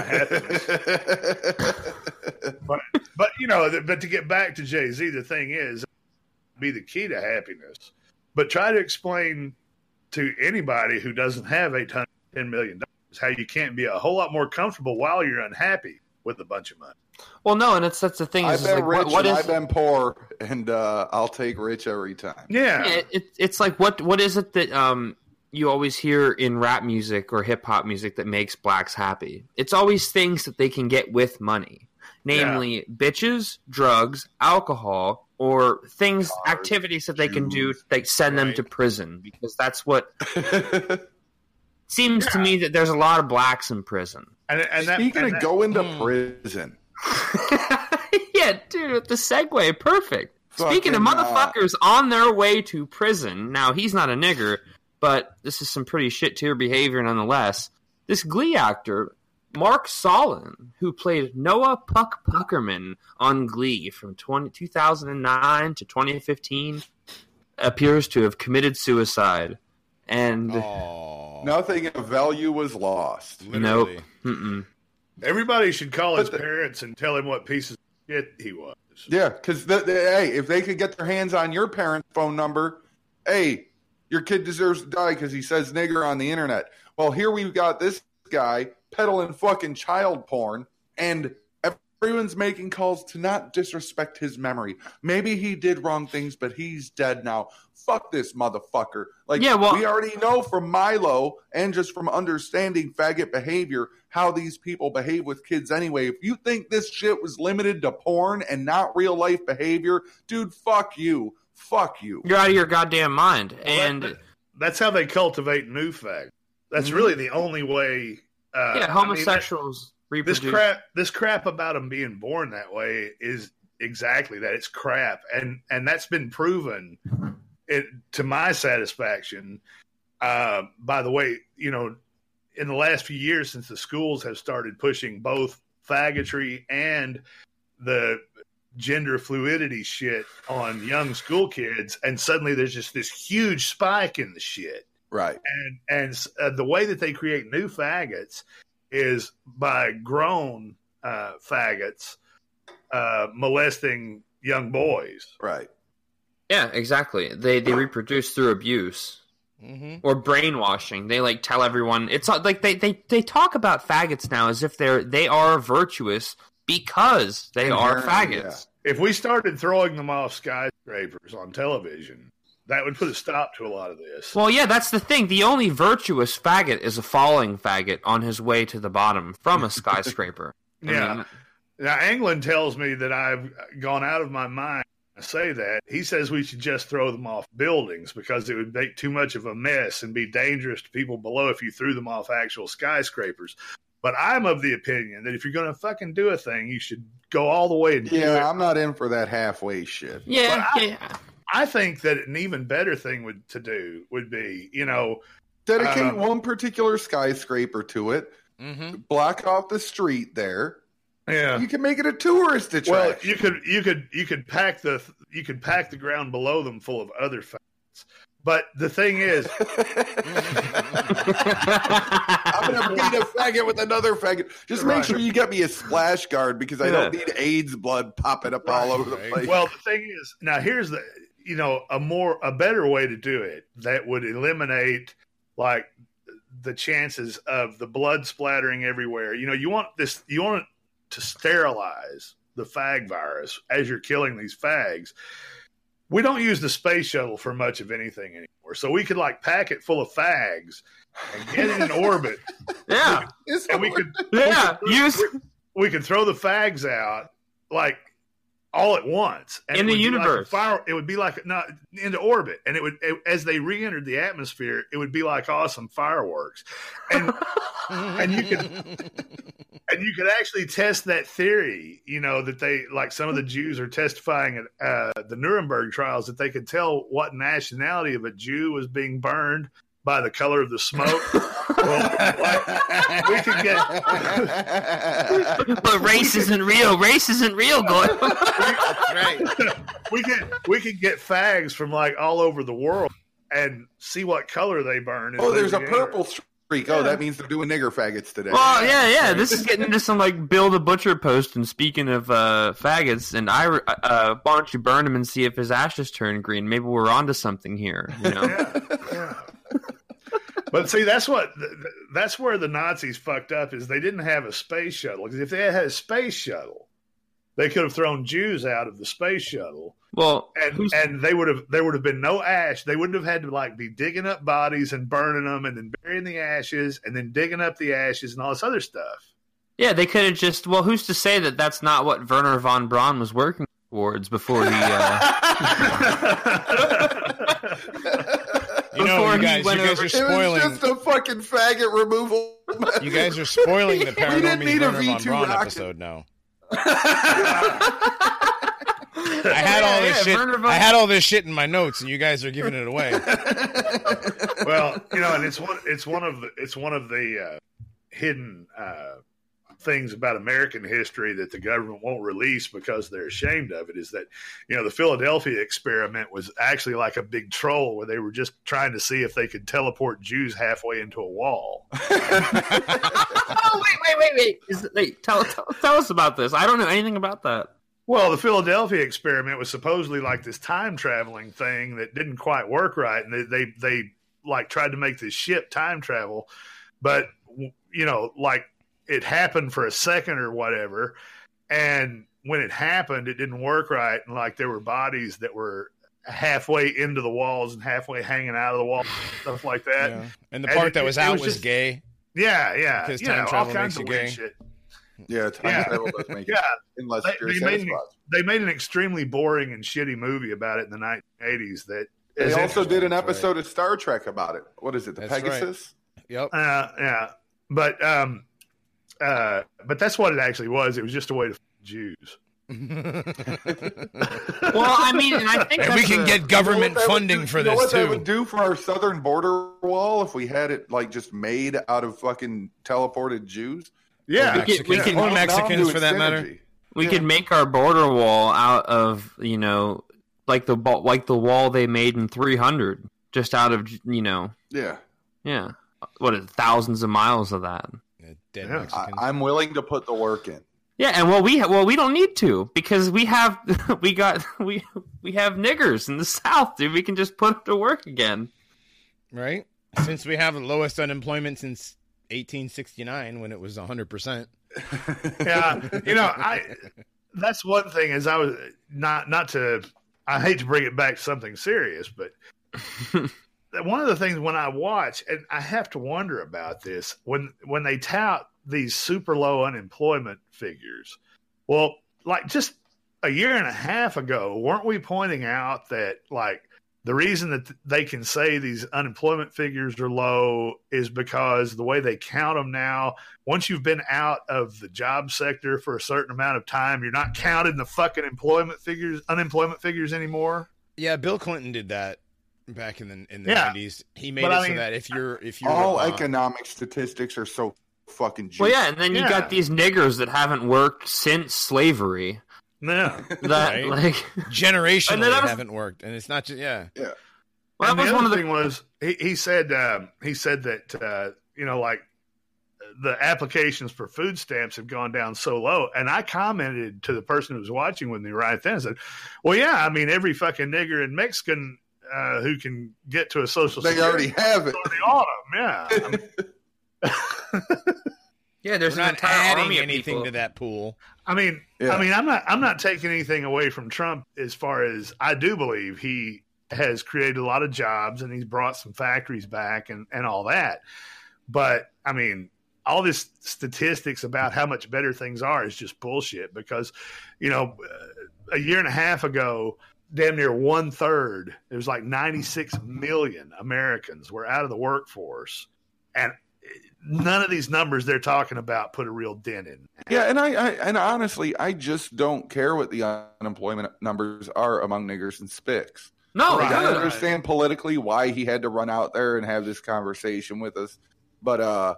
my happiness. but to get back to Jay-Z, the thing is, be the key to happiness. But try to explain to anybody who doesn't have $810 million how you can't be a whole lot more comfortable while you're unhappy with a bunch of money. Well, no, and that's the thing. I've been rich and I've been poor, and I'll take rich every time. Yeah, it's like what is it that you always hear in rap music or hip hop music that makes blacks happy? It's always things that they can get with money, namely bitches, drugs, alcohol, or things, activities that they can do that send them to prison, because that's what seems to me that there's a lot of blacks in prison. Speaking of going to prison. Yeah, dude, the segue, perfect. Speaking of motherfuckers on their way to prison, now he's not a nigger, but this is some pretty shit tier behavior nonetheless. This Glee actor, Mark Solon, who played Noah Puck Puckerman on Glee from 2009 to 2015, appears to have committed suicide. And nothing of value was lost. Literally. Nope. Everybody should call his parents and tell him what piece of shit he was. Yeah, because hey, if they could get their hands on your parents' phone number, hey, your kid deserves to die because he says nigger on the internet. Well, here we've got this guy peddling fucking child porn, and everyone's making calls to not disrespect his memory. Maybe he did wrong things, but he's dead now. Fuck this motherfucker. We already know from Milo and just from understanding faggot behavior how these people behave with kids anyway. If you think this shit was limited to porn and not real life behavior, dude, fuck you. Fuck you. You're out of your goddamn mind. And that's how they cultivate new fags. That's really the only way. Homosexuals reproduce. This crap about them being born that way is exactly that. It's crap, and that's been proven to my satisfaction. By the way, in the last few years, since the schools have started pushing both faggotry and the gender fluidity shit on young school kids, and suddenly there's just this huge spike in the shit. Right. And the way that they create new faggots is by grown faggots molesting young boys. Right. Yeah, exactly. They reproduce through abuse or brainwashing. They tell everyone. It's like they talk about faggots now as if they are virtuous because they are faggots. Yeah. If we started throwing them off skyscrapers on television, that would put a stop to a lot of this. Well, yeah, that's the thing. The only virtuous faggot is a falling faggot on his way to the bottom from a skyscraper. Yeah. Now, England tells me that I've gone out of my mind to say that. He says we should just throw them off buildings because it would make too much of a mess and be dangerous to people below if you threw them off actual skyscrapers. But I'm of the opinion that if you're going to fucking do a thing, you should go all the way and do it. Yeah, I'm not in for that halfway shit. Yeah, I think that an even better thing to do would be, Dedicate one particular skyscraper to it. Mm-hmm. Block off the street there. Yeah, You can make it a tourist attraction. well, you could pack the ground below them full of other facts. But the thing is, I'm going to beat a faggot with another faggot. Just make sure you get me a splash guard because I don't need AIDS blood popping up all over the place. well, the thing is, now here's the, a better way to do it that would eliminate like the chances of the blood splattering everywhere. You want to sterilize the fag virus as you're killing these fags. We don't use the space shuttle for much of anything anymore. So we could like pack it full of fags and get it in orbit. yeah, And we could throw the fags out like all at once and in the universe. It would be like not into orbit, and as they re-entered the atmosphere, it would be like awesome fireworks, and you could actually test that theory. That they like some of the Jews are testifying at the Nuremberg trials that they could tell what nationality of a Jew was being burned by the color of the smoke. We could get. But race isn't real. Race isn't real, Gordon. That's right. we could get fags from like all over the world and see what color they burn. Oh, there's a purple streak. Oh, that means they're doing nigger faggots today. Well, yeah. This is getting into some like Bill the Butcher post. And speaking of faggots, and why don't you burn him and see if his ashes turn green? Maybe we're onto something here. Yeah. But see, that's where the Nazis fucked up is they didn't have a space shuttle. Because if they had a space shuttle, they could have thrown Jews out of the space shuttle. Well, and there would have been no ash. They wouldn't have had to like be digging up bodies and burning them and then burying the ashes and then digging up the ashes and all this other stuff. Yeah, they could have just. Well, who's to say that that's not what Werner von Braun was working towards before he? You guys are spoiling. It was just a fucking faggot removal. You guys are spoiling the Paranormies need a Werner von V2 Braun rocket. episode now. I had all this shit. Werner I had all this shit in my notes, and you guys are giving it away. Well, and it's one of the hidden things about American history that the government won't release because they're ashamed of it is that, the Philadelphia experiment was actually like a big troll where they were just trying to see if they could teleport Jews halfway into a wall. Oh, wait. Tell us about this. I don't know anything about that. Well, the Philadelphia experiment was supposedly like this time traveling thing that didn't quite work right. And they like tried to make this ship time travel, but like it happened for a second or whatever. And when it happened, it didn't work right. And like there were bodies that were halfway into the walls and halfway hanging out of the wall, stuff like that. Yeah. And the part that was out was just gay. Yeah. Because time travel makes you gay. Shit. Yeah, time travel does make it. Unless you're they made an extremely boring and shitty movie about it in the 1980s. That they also did an episode of Star Trek about it. What is it? The Pegasus? Right. Yep. Yeah. But that's what it actually was. It was just a way to Jews. Well, I mean, and I think and we can get government funding for this what too. That would do for our southern border wall if we had it like just made out of fucking teleported Jews. Yeah, we can or Mexicans for that matter. We could make our border wall out of like the wall they made in 300, just out of Yeah. What is thousands of miles of that? Dead Mexicans. I'm willing to put the work in. Yeah, and we don't need to because we have we have niggers in the South, dude. We can just put it to work again, right? Since we have the lowest unemployment since 1869, when it was 100%. Yeah, that's one thing is I was not to. I hate to bring it back to something serious, but one of the things when I watch, and I have to wonder about this, when they tout these super low unemployment figures, well, like just a year and a half ago, weren't we pointing out that like the reason that they can say these unemployment figures are low is because the way they count them now, once you've been out of the job sector for a certain amount of time, you're not counted in the fucking unemployment figures anymore. Yeah, Bill Clinton did that back in the 90s. He made so that if you're all economic statistics are so fucking juicy. Well, yeah, and then you got these niggers that haven't worked since slavery. Yeah, that like generationally haven't worked, and it's not just Well, that was one of the thing was he said that like the applications for food stamps have gone down so low, and I commented to the person who was watching with me right then and said, "Well, yeah, I mean every fucking nigger and Mexican who can get to a social they already have it on them, yeah." Yeah, there's not adding army anything to that pool. I mean, I'm not taking anything away from Trump as far as I do believe he has created a lot of jobs and he's brought some factories back and all that. But I mean, all this statistics about how much better things are is just bullshit because, a year and a half ago, damn near 1/3, it was like 96 million Americans were out of the workforce. And none of these numbers they're talking about put a real dent in. Yeah, and honestly, I just don't care what the unemployment numbers are among niggers and spics. No, I understand politically why he had to run out there and have this conversation with us, but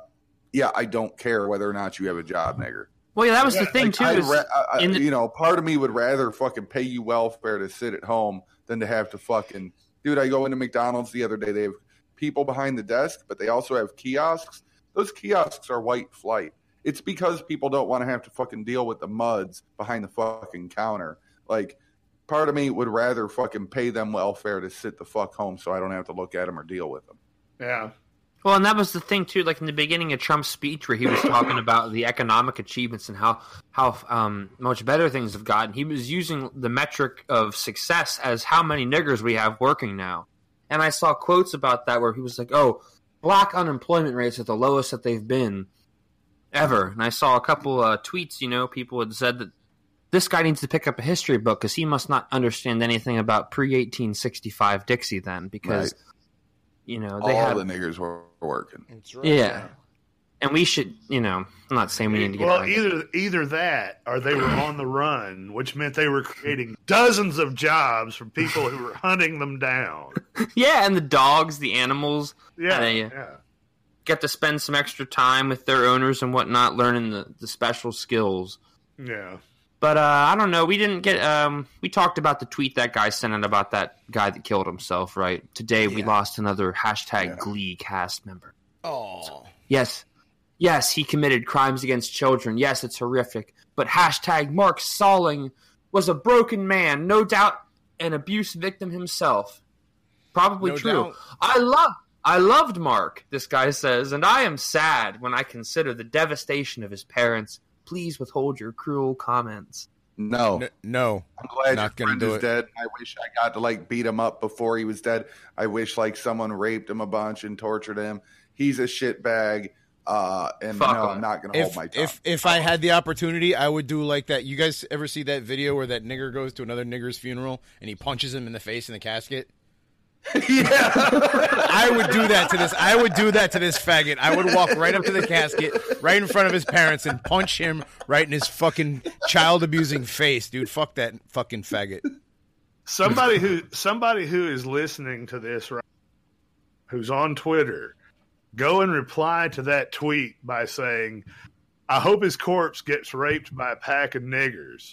I don't care whether or not you have a job, nigger. Well, yeah, that was the thing too. Part of me would rather fucking pay you welfare to sit at home than to have to fucking dude. I go into McDonald's the other day. They have people behind the desk, but they also have kiosks. Those kiosks are white flight. It's because people don't want to have to fucking deal with the muds behind the fucking counter. Like, part of me would rather fucking pay them welfare to sit the fuck home so I don't have to look at them or deal with them. Yeah. Well, and that was the thing, too, like in the beginning of Trump's speech where he was talking about the economic achievements and how much better things have gotten. He was using the metric of success as how many niggers we have working now. And I saw quotes about that where he was like, black unemployment rates are the lowest that they've been ever. And I saw a couple tweets, people had said that this guy needs to pick up a history book because he must not understand anything about pre-1865 Dixie then because, they all the niggers were working. That's right. Yeah. And we should, I'm not saying we need to get either that or they were on the run, which meant they were creating dozens of jobs for people who were hunting them down. Yeah, and the dogs, the animals. Yeah, they get to spend some extra time with their owners and whatnot, learning the special skills. Yeah. But I don't know. We didn't get. We talked about the tweet that guy sent out about that guy that killed himself. Right today, we lost another #Glee cast member. Oh, yes, he committed crimes against children. Yes, it's horrific. But #Mark Salling was a broken man, no doubt, an abuse victim himself. Probably no true. Doubt. I loved Mark. This guy says, and I am sad when I consider the devastation of his parents. Please withhold your cruel comments. No. I'm glad your friend is dead. I wish I got to beat him up before he was dead. I wish someone raped him a bunch and tortured him. He's a shitbag. I'm not going to hold my tongue. If I had the opportunity, I would do like that. You guys ever see that video where that nigger goes to another nigger's funeral and he punches him in the face in the casket? Yeah. I would do that to this. I would do that to this faggot. I would walk right up to the casket, right in front of his parents, and punch him right in his fucking child abusing face, dude. Fuck that fucking faggot. Somebody who is listening to this, right, who's on Twitter, go and reply to that tweet by saying, "I hope his corpse gets raped by a pack of niggers."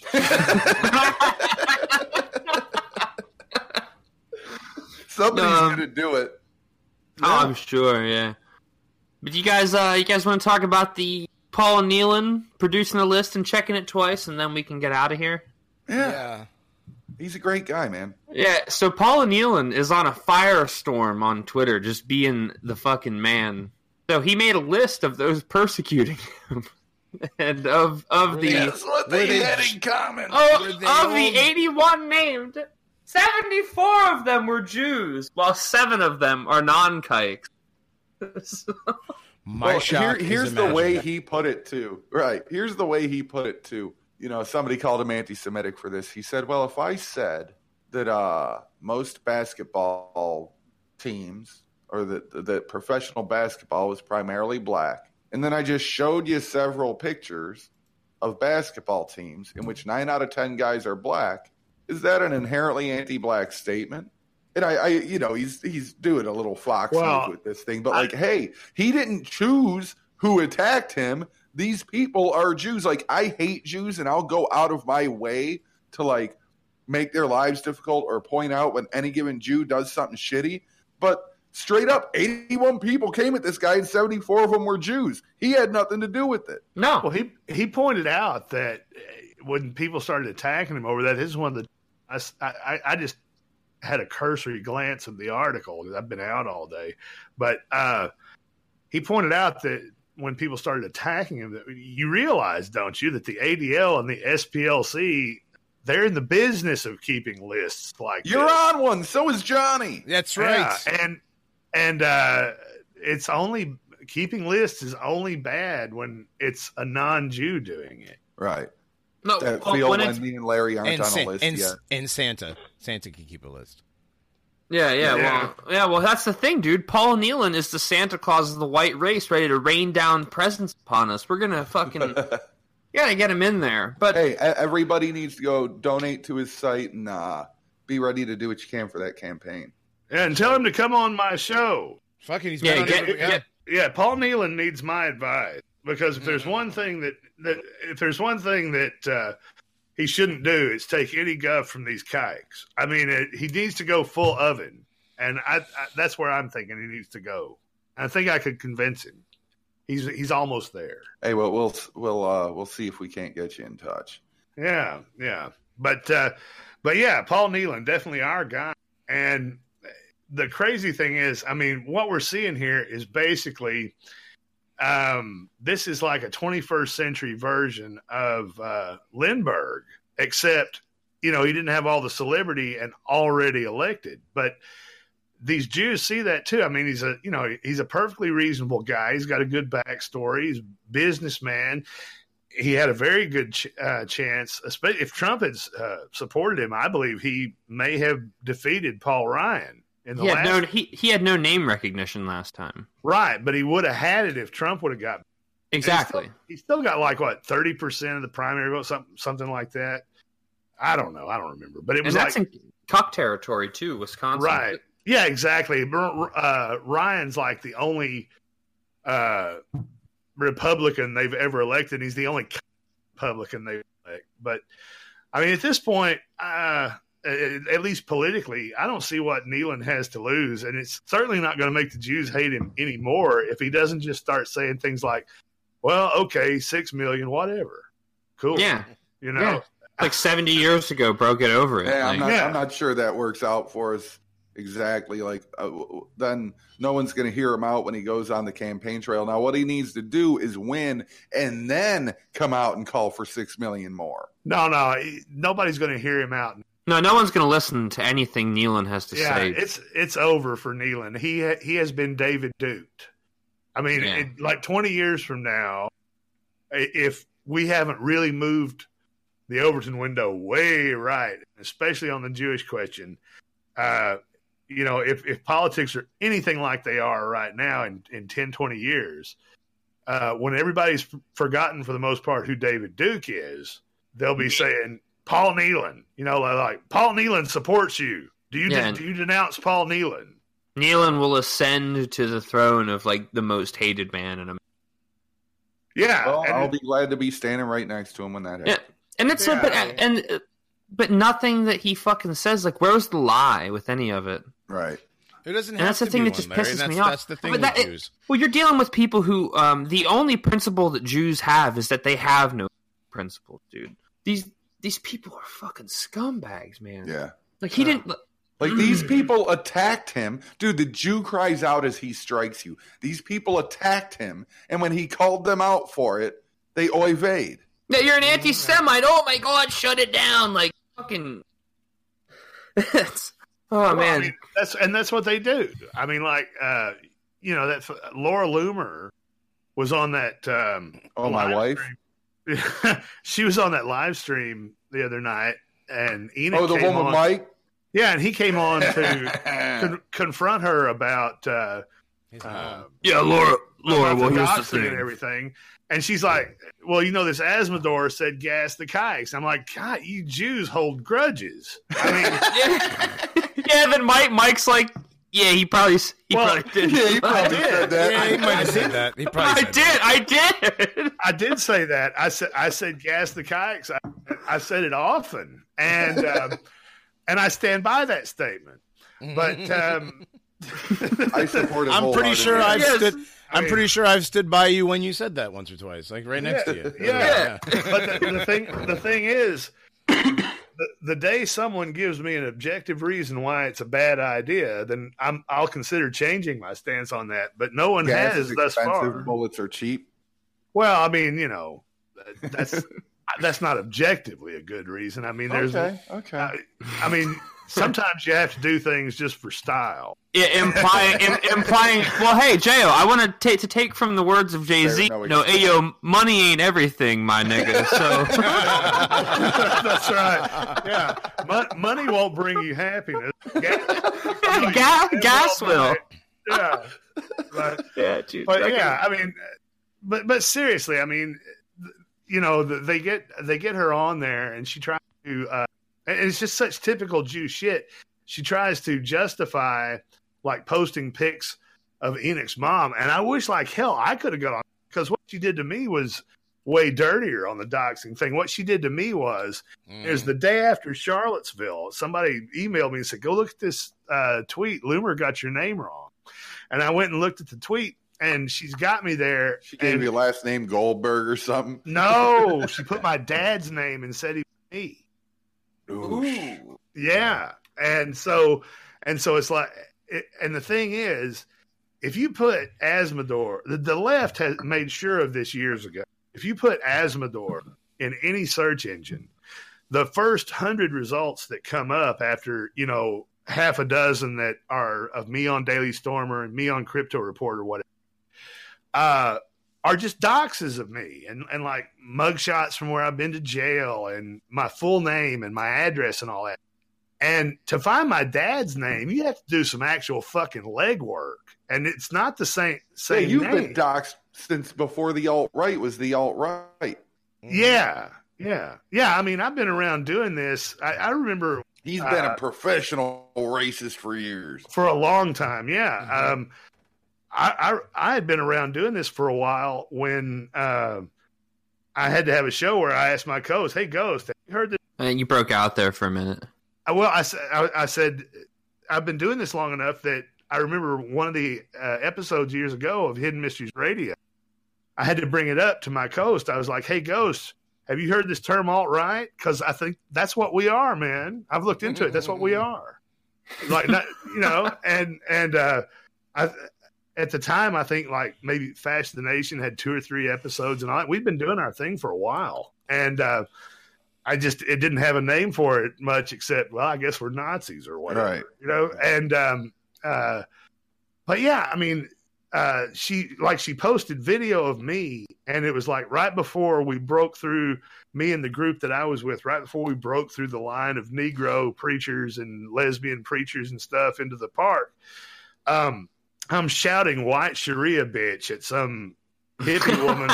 Somebody's going to do it. Oh, yeah. I'm sure, yeah. But you guys want to talk about the Paul Nealon producing a list and checking it twice, and then we can get out of here? Yeah. He's a great guy, man. Yeah, so Paul Nealon is on a firestorm on Twitter, just being the fucking man. So he made a list of those persecuting him. And of the That's what they had in common. of the 81 named, 74 of them were Jews, while 7 of them are non-kikes. Here's the way he put it too. Right. Here's the way he put it too. You know, somebody called him anti-Semitic for this. He said, well, if I said that most basketball teams, or that professional basketball was primarily black, and then I just showed you several pictures of basketball teams in which 9 out of 10 guys are black, is that an inherently anti-black statement? And he's doing a little fox move with this thing, but hey, he didn't choose who attacked him. These people are Jews. Like, I hate Jews, and I'll go out of my way to make their lives difficult or point out when any given Jew does something shitty. But straight up, 81 people came at this guy, and 74 of them were Jews. He had nothing to do with it. No. Well, he pointed out that when people started attacking him over that, this is one of the I just had a cursory glance of the article because I've been out all day. But he pointed out that when people started attacking him, that you realize, don't you, that the ADL and the SPLC, they're in the business of keeping lists like You're this. on one. So is Johnny. That's right. Yeah, and it's only keeping lists is only bad when it's a non-Jew doing it. Right. No, Phil, Wendy, and Larry aren't on a list yet. And Santa can keep a list. Yeah. Well, that's the thing, dude. Paul Nealon is the Santa Claus of the white race, ready to rain down presents upon us. We're gonna fucking gotta get him in there. But hey, everybody needs to go donate to his site and be ready to do what you can for that campaign. Yeah, and tell him to come on my show. Fucking, he's been on every. Yeah, Paul Nealon needs my advice, because if there's one thing that he shouldn't do, it's take any guff from these kikes. I mean, he needs to go full oven, and I that's where I'm thinking he needs to go. I think I could convince him. He's almost there. Hey, well, we'll see if we can't get you in touch. Yeah, but yeah, Paul Nealon, definitely our guy. And the crazy thing is, I mean, what we're seeing here is basically. This is like a 21st century version of Lindbergh, except, he didn't have all the celebrity and already elected. But these Jews see that too. I mean, he's a perfectly reasonable guy. He's got a good backstory. He's a businessman. He had a very good chance, especially if Trump had supported him. I believe he may have defeated Paul Ryan. He had no name recognition last time. Right, but he would have had it if Trump would have got exactly. He still got 30% of the primary vote, something like that. I don't know. I don't remember, but it was that's in Cuck territory too, Wisconsin. Right? Yeah, exactly. Ryan's like the only Republican they've ever elected. He's the only Republican they've elected. But I mean, at this point, at least politically, I don't see what Nealon has to lose. And it's certainly not going to make the Jews hate him anymore if he doesn't just start saying things like, well, okay, 6 million, whatever. Cool. Yeah. Yeah. Like 70 years ago, bro, get over it. Yeah, I'm not sure that works out for us exactly. Then no one's going to hear him out when he goes on the campaign trail. Now, what he needs to do is win and then come out and call for 6 million more. No, nobody's going to hear him out. No one's going to listen to anything Nealon has to say. It's over for Nealon. He has been David duped. I mean, 20 years from now, if we haven't really moved the Overton window way right, especially on the Jewish question, if politics are anything like they are right now in 10, 20 years, when everybody's forgotten for the most part who David Duke is, they'll be saying, Paul Nealon, like Paul Nealon supports you. Do you denounce Paul Nealon? Nealon will ascend to the throne of the most hated man in America. Yeah, well, I'll be glad to be standing right next to him when that happens. Yeah, and it's but nothing that he fucking says. Where's the lie with any of it? Right. It doesn't. And that's the thing that just pisses me off. That's the thing with Jews. Well, you're dealing with people who the only principle that Jews have is that they have no principle, dude. These people are fucking scumbags, man. Yeah. He didn't... these people attacked him. Dude, the Jew cries out as he strikes you. These people attacked him, and when he called them out for it, They oy veyed. Yeah, you're an anti-Semite. Oh my God, shut it down! Like fucking. Oh man, I mean, that's what they do. I mean, like that Laura Loomer was on that. My wife. She was on that live stream the other night, and Enoch. Oh, the one with Mike. Yeah, and he came on to confront her about. Laura. Well, here's the thing. And everything, and she's like, "Well, this Azzmador said gas the kikes." I'm like, "God, you Jews hold grudges." I mean, yeah. Then Mike's like, "Yeah, he probably did." Yeah, he probably said that. Yeah, he might have said that. He probably said that. I did say that. I said gas the kikes. I said it often, and I stand by that statement. But I support it. I'm pretty sure I've stood by you when you said that once or twice, like right next to you. Yeah. But the thing is, the day someone gives me an objective reason why it's a bad idea, then I'll consider changing my stance on that. But no one has thus far. Bullets are cheap. Well, I mean, that's not objectively a good reason. I mean, there's okay. I mean, sometimes you have to do things just for style. Yeah, implying. Well, hey, Jo, I want to take from the words of Jay-Z. Money ain't everything, my nigga. So that's right. Yeah, money won't bring you happiness. Gas will. Yeah. But, yeah, dude. But yeah, I mean, but seriously, I mean, they get her on there, and she tries to. And it's just such typical Jew shit. She tries to justify like posting pics of Enoch's mom, and I wish like hell I could have got on, because what she did to me was way dirtier on the doxing thing. What she did to me was, it was the day after Charlottesville. Somebody emailed me and said, "Go look at this tweet. Loomer got your name wrong," and I went and looked at the tweet. And she's got me there. She gave you last name Goldberg or something. No, she put my dad's name and said he was me. Ooh. Yeah, and so it's like, and the thing is, if you put Azzmador, the left has made sure of this years ago. If you put Azzmador in any search engine, the first 100 results that come up after half a dozen that are of me on Daily Stormer and me on Crypto Report or whatever, are just doxes of me and like mugshots from where I've been to jail and my full name and my address and all that. And to find my dad's name, you have to do some actual fucking legwork. And it's not the same you've name. Been doxed since before the alt-right was the alt-right. Yeah. I mean, I've been around doing this. I remember... He's been a professional racist for years. For a long time, yeah. Mm-hmm. I had been around doing this for a while when I had to have a show where I asked my co-host, "Hey, Ghost, have you heard this?" And you broke out there for a minute. Well, I said, I've been doing this long enough that I remember one of the episodes years ago of Hidden Mysteries Radio. I had to bring it up to my co-host. I was like, "Hey, Ghost, have you heard this term alt-right? Because I think that's what we are, man. I've looked into it. That's what we are." Like, at the time, I think like maybe Fashion the Nation had 2 or 3 episodes, and we'd been doing our thing for a while. And it didn't have a name for it much except, well, I guess we're Nazis or whatever, right. And but yeah, I mean, she posted video of me, and it was like right before we broke through, me and the group that I was with, right before we broke through the line of Negro preachers and lesbian preachers and stuff into the park. I'm shouting "white Sharia bitch" at some hippie woman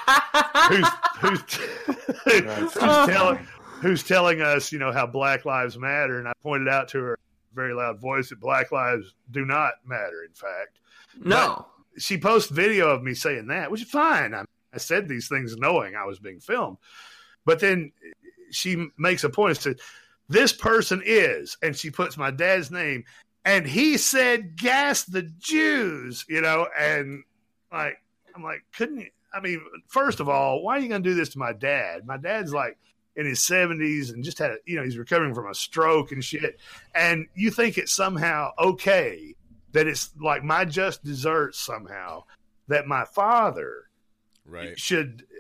who's telling us, how Black Lives Matter. And I pointed out to her in a very loud voice that Black lives do not matter, in fact. No. But she posted video of me saying that, which is fine. I said these things knowing I was being filmed. But then she makes a point and said, "This person is," and she puts my dad's name, and he said, "Gas the Jews," and like, I'm like, couldn't you? I mean, first of all, why are you going to do this to my dad? My dad's like in his 70s and just had, he's recovering from a stroke and shit. And you think it's somehow okay that it's like my just desserts somehow that my father should,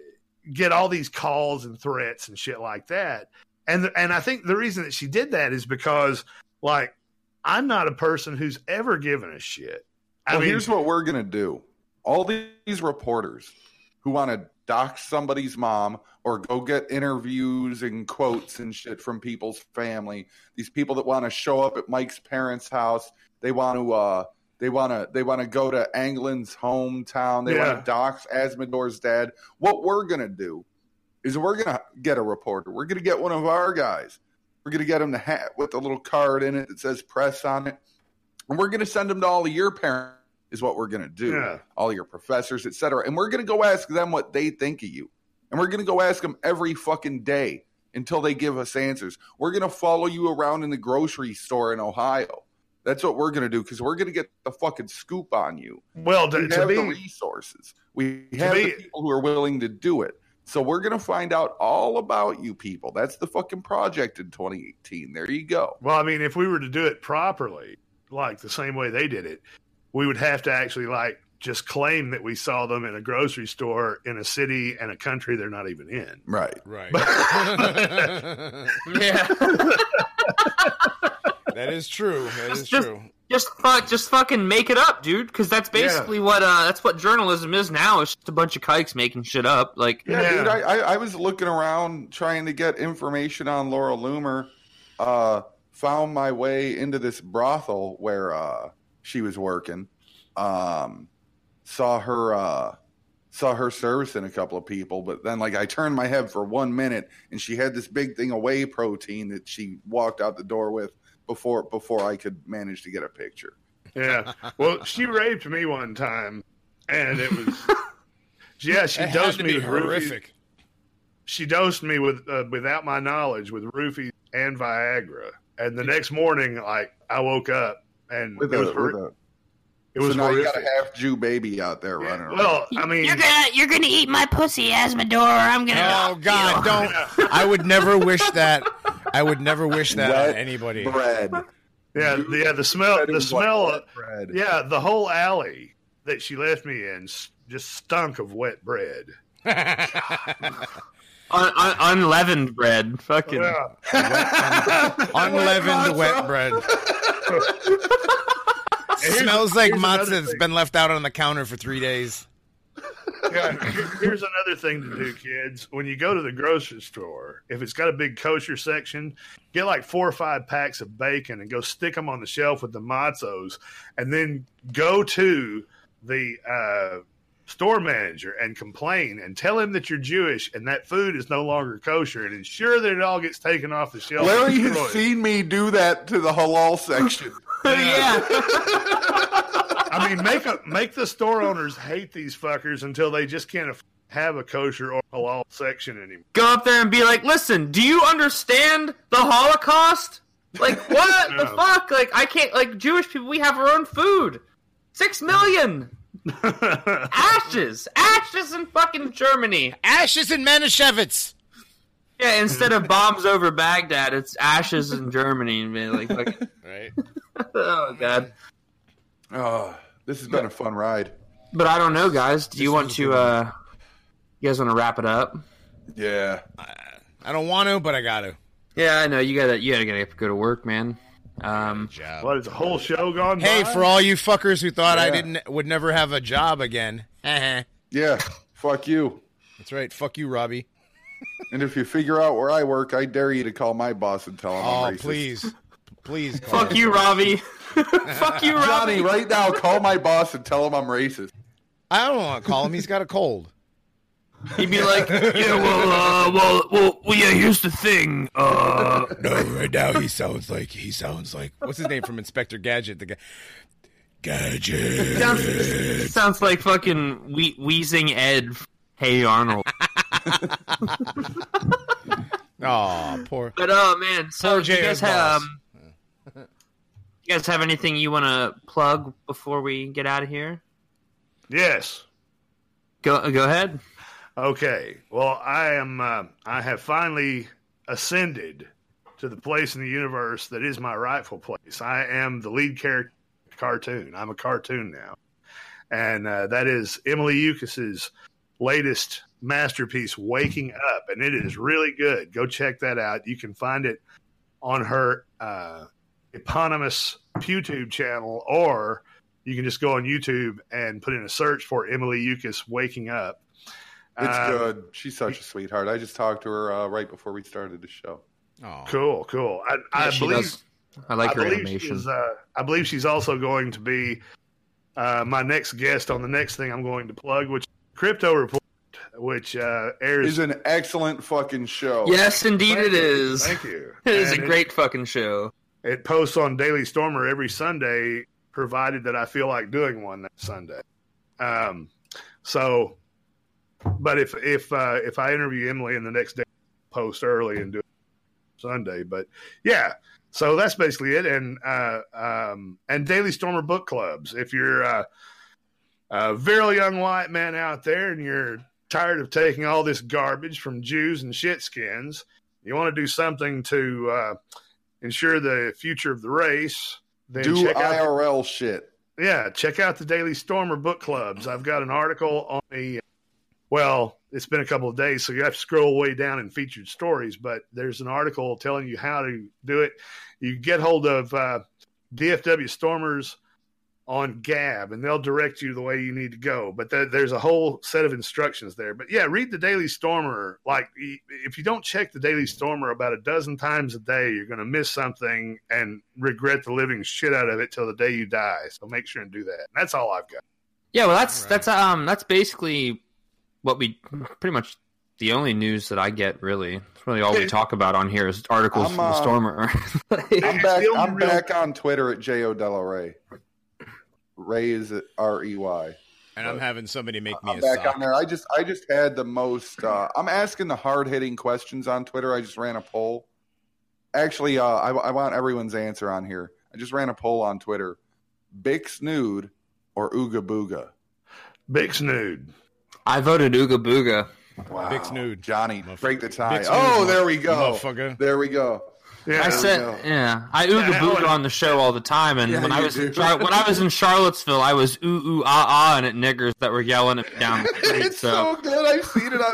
get all these calls and threats and shit like that. And I think the reason that she did that is because, like, I'm not a person who's ever given a shit. I mean, here's what we're going to do. All these reporters who want to dox somebody's mom or go get interviews and quotes and shit from people's family, these people that want to show up at Mike's parents' house, they want to go to Anglin's hometown, they want to dox Asmodor's dad. What we're going to do is we're going to get a reporter. We're going to get one of our guys. We're going to get him the hat with a little card in it that says press on it. And we're going to send them to all of your parents, is what we're going to do. Yeah. All your professors, etc. And we're going to go ask them what they think of you. And we're going to go ask them every fucking day until they give us answers. We're going to follow you around in the grocery store in Ohio. That's what we're going to do, because we're going to get the fucking scoop on you. Well, we have the resources. We have the people who are willing to do it. So we're going to find out all about you people. That's the fucking project in 2018. There you go. Well, I mean, if we were to do it properly, like the same way they did it, we would have to actually, like, just claim that we saw them in a grocery store in a city and a country they're not even in. Right. Yeah. That is true. That is true. Just fucking make it up, dude. Because that's basically what journalism is now. It's just a bunch of kikes making shit up. Like, dude, I was looking around trying to get information on Laura Loomer. Found my way into this brothel where she was working. Saw her servicing a couple of people, but then, like, I turned my head for 1 minute, and she had this big thing of whey protein that she walked out the door with before I could manage to get a picture. Yeah. Well, she raped me one time, and it was she dosed me with horrific. She dosed me with without my knowledge with roofies and Viagra, and the next morning, like, I woke up and it was horrific. So now you got a half Jew baby out there running around. Well, I mean, you're gonna eat my pussy, Asmodor, or I'm gonna. Oh God, don't! I would never wish that. I would never wish that on anybody. Bread. Yeah, the smell. The smell of bread. Yeah, the whole alley that she left me in just stunk of wet bread. Unleavened bread, fucking unleavened wet bread. It smells like matzah that's been left out on the counter for 3 days. Yeah, here's another thing to do, kids. When you go to the grocery store, if it's got a big kosher section, get like 4 or 5 packs of bacon and go stick them on the shelf with the matzos, and then go to the store manager and complain and tell him that you're Jewish and that food is no longer kosher, and ensure that it all gets taken off the shelf. Larry has seen me do that to the halal section. Yeah. I mean, make the store owners hate these fuckers until they just can't have a kosher or halal section anymore. Go up there and be like, listen, do you understand the Holocaust? Like, what the fuck? Like, I can't, like, Jewish people, we have our own food. 6 million. Ashes in fucking Germany. Ashes in Manischewitz. Yeah, instead of bombs over Baghdad, it's ashes in Germany. Like, right. Oh God. Oh, this has been a fun ride. But I don't know, guys. Do you want to? You guys want to wrap it up? Yeah. I don't want to, but I got to. Yeah, I know. You gotta go to work, man. What is the whole show gone? Hey, by? for all you fuckers who thought I would never have a job again. Yeah. Fuck you. That's right. Fuck you, Robbie. And if you figure out where I work, I dare you to call my boss and tell him I'm racist. Please. Fuck you, Robbie. Fuck you, Robbie. Johnny, right now, call my boss and tell him I'm racist. I don't want to call him. He's got a cold. He'd be like, yeah, well, yeah, here's the thing. No, right now he sounds like, what's his name from Inspector Gadget? The guy. Gadget. Sounds like fucking wheezing Ed. Hey, Arnold. Oh, poor. But oh man, so poor you guys have anything you want to plug before we get out of here? Yes. Go ahead. Okay. Well, I have finally ascended to the place in the universe that is my rightful place. I am the lead character cartoon. I'm a cartoon now. And that is Emily Eucas's latest masterpiece, Waking Up, and it is really good. Go check that out. You can find it on her eponymous YouTube channel, or you can just go on YouTube and put in a search for Emily Yukis Waking Up. It's good. She's such a sweetheart. I just talked to her right before we started the show. Oh, Cool. I believe I like her animation. I believe she's also going to be my next guest on the next thing I'm going to plug, which Crypto Report, which airs. Is an excellent fucking show. Yes, indeed it is. Thank you. It is a great fucking show. It posts on Daily Stormer every Sunday, provided that I feel like doing one that Sunday. But if I interview Emily in the next day, post early and do it Sunday. But yeah, so that's basically it. And Daily Stormer book clubs. If you're a very young white man out there and you're tired of taking all this garbage from Jews and shitskins, you want to do something to ensure the future of the race, then Do check out IRL shit. check out the Daily Stormer book clubs. I've got an article on well, it's been a couple of days, so you have to scroll way down in featured stories, but there's an article telling you how to do it. You get hold of DFW Stormers on Gab, and they'll direct you the way you need to go. But there's a whole set of instructions there. But yeah, read the Daily Stormer. Like, if you don't check the Daily Stormer about a dozen times a day, you're going to miss something and regret the living shit out of it till the day you die. So make sure and do that. And that's all I've got. Yeah, well, that's basically what we pretty much the only news that I get. Really, it's really all we talk about on here is articles from the Stormer. I'm back on Twitter at J.O. Della Ray. Ray is at R-E-Y. And I'm having somebody make me I'm a back sock. on there. I just had the most. I'm asking the hard hitting questions on Twitter. I just ran a poll. Actually, I want everyone's answer on here. I just ran a poll on Twitter: Bix Nude or Ooga Booga? Bix Nude. I voted Ooga Booga. Wow, Bix Nude. Johnny, break the tie. Bix Oh, Nude, there we go. motherfucker. There we go. Yeah, I said, I Ooga Booga on the show all the time, and when I was in Charlottesville, I was ooh ah and at niggers that were yelling it down the street. It's so good. I've seen it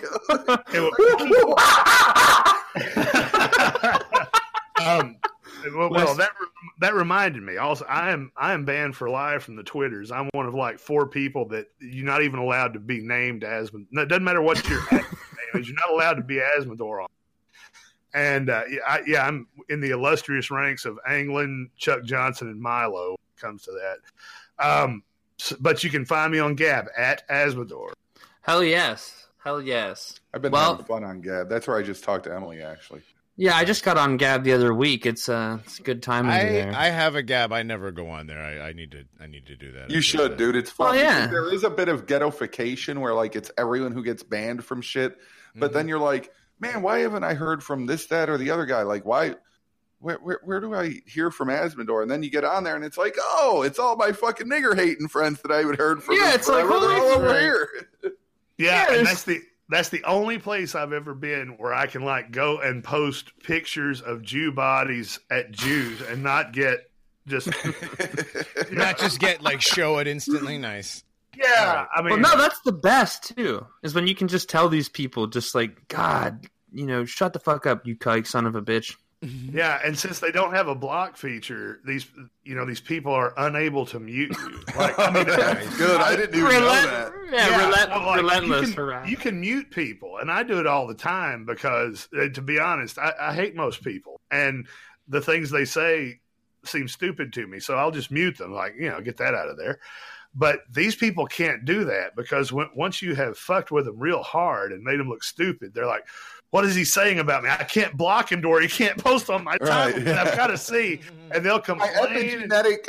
on video. That reminded me. Also, I am banned for life from the Twitters. I'm one of like 4 people that you're not even allowed to be named as. No, it doesn't matter what your name is. You're not allowed to be Asmodor on. And I'm in the illustrious ranks of Anglin, Chuck Johnson, and Milo when it comes to that. But you can find me on Gab at Asmodor. Hell yes. I've been having fun on Gab. That's where I just talked to Emily, actually. Yeah, I just got on Gab the other week. It's a good time over there. I have a Gab. I never go on there. I need to do that. You should, dude. It's fun. Oh, yeah. There is a bit of ghettofication where like it's everyone who gets banned from shit, but then you're like, man, why haven't I heard from this, that, or the other guy? Like, why? Where do I hear from Asmodor? And then you get on there, and it's like, oh, it's all my fucking nigger hating friends that I haven't heard from. Yeah, it's like, they're holy all over shit. here. Yeah, and that's the only place I've ever been where I can like go and post pictures of Jew bodies at Jews and not get just Not just get like show it instantly. Nice. yeah. I mean, Well, no, that's the best too. Is when you can just tell these people, just like, God, shut the fuck up, you kike son of a bitch. yeah, and since they don't have a block feature, these people are unable to mute you. Like, I mean, Good. I didn't even know that. Relentless. You can mute people, and I do it all the time because, to be honest, I hate most people, and the things they say seem stupid to me, so I'll just mute them. Like, get that out of there. But these people can't do that because once you have fucked with them real hard and made them look stupid, they're like, what is he saying about me? I can't block him, or he can't post on my timeline. Right. I've got to see. And they'll complain. My epigenetic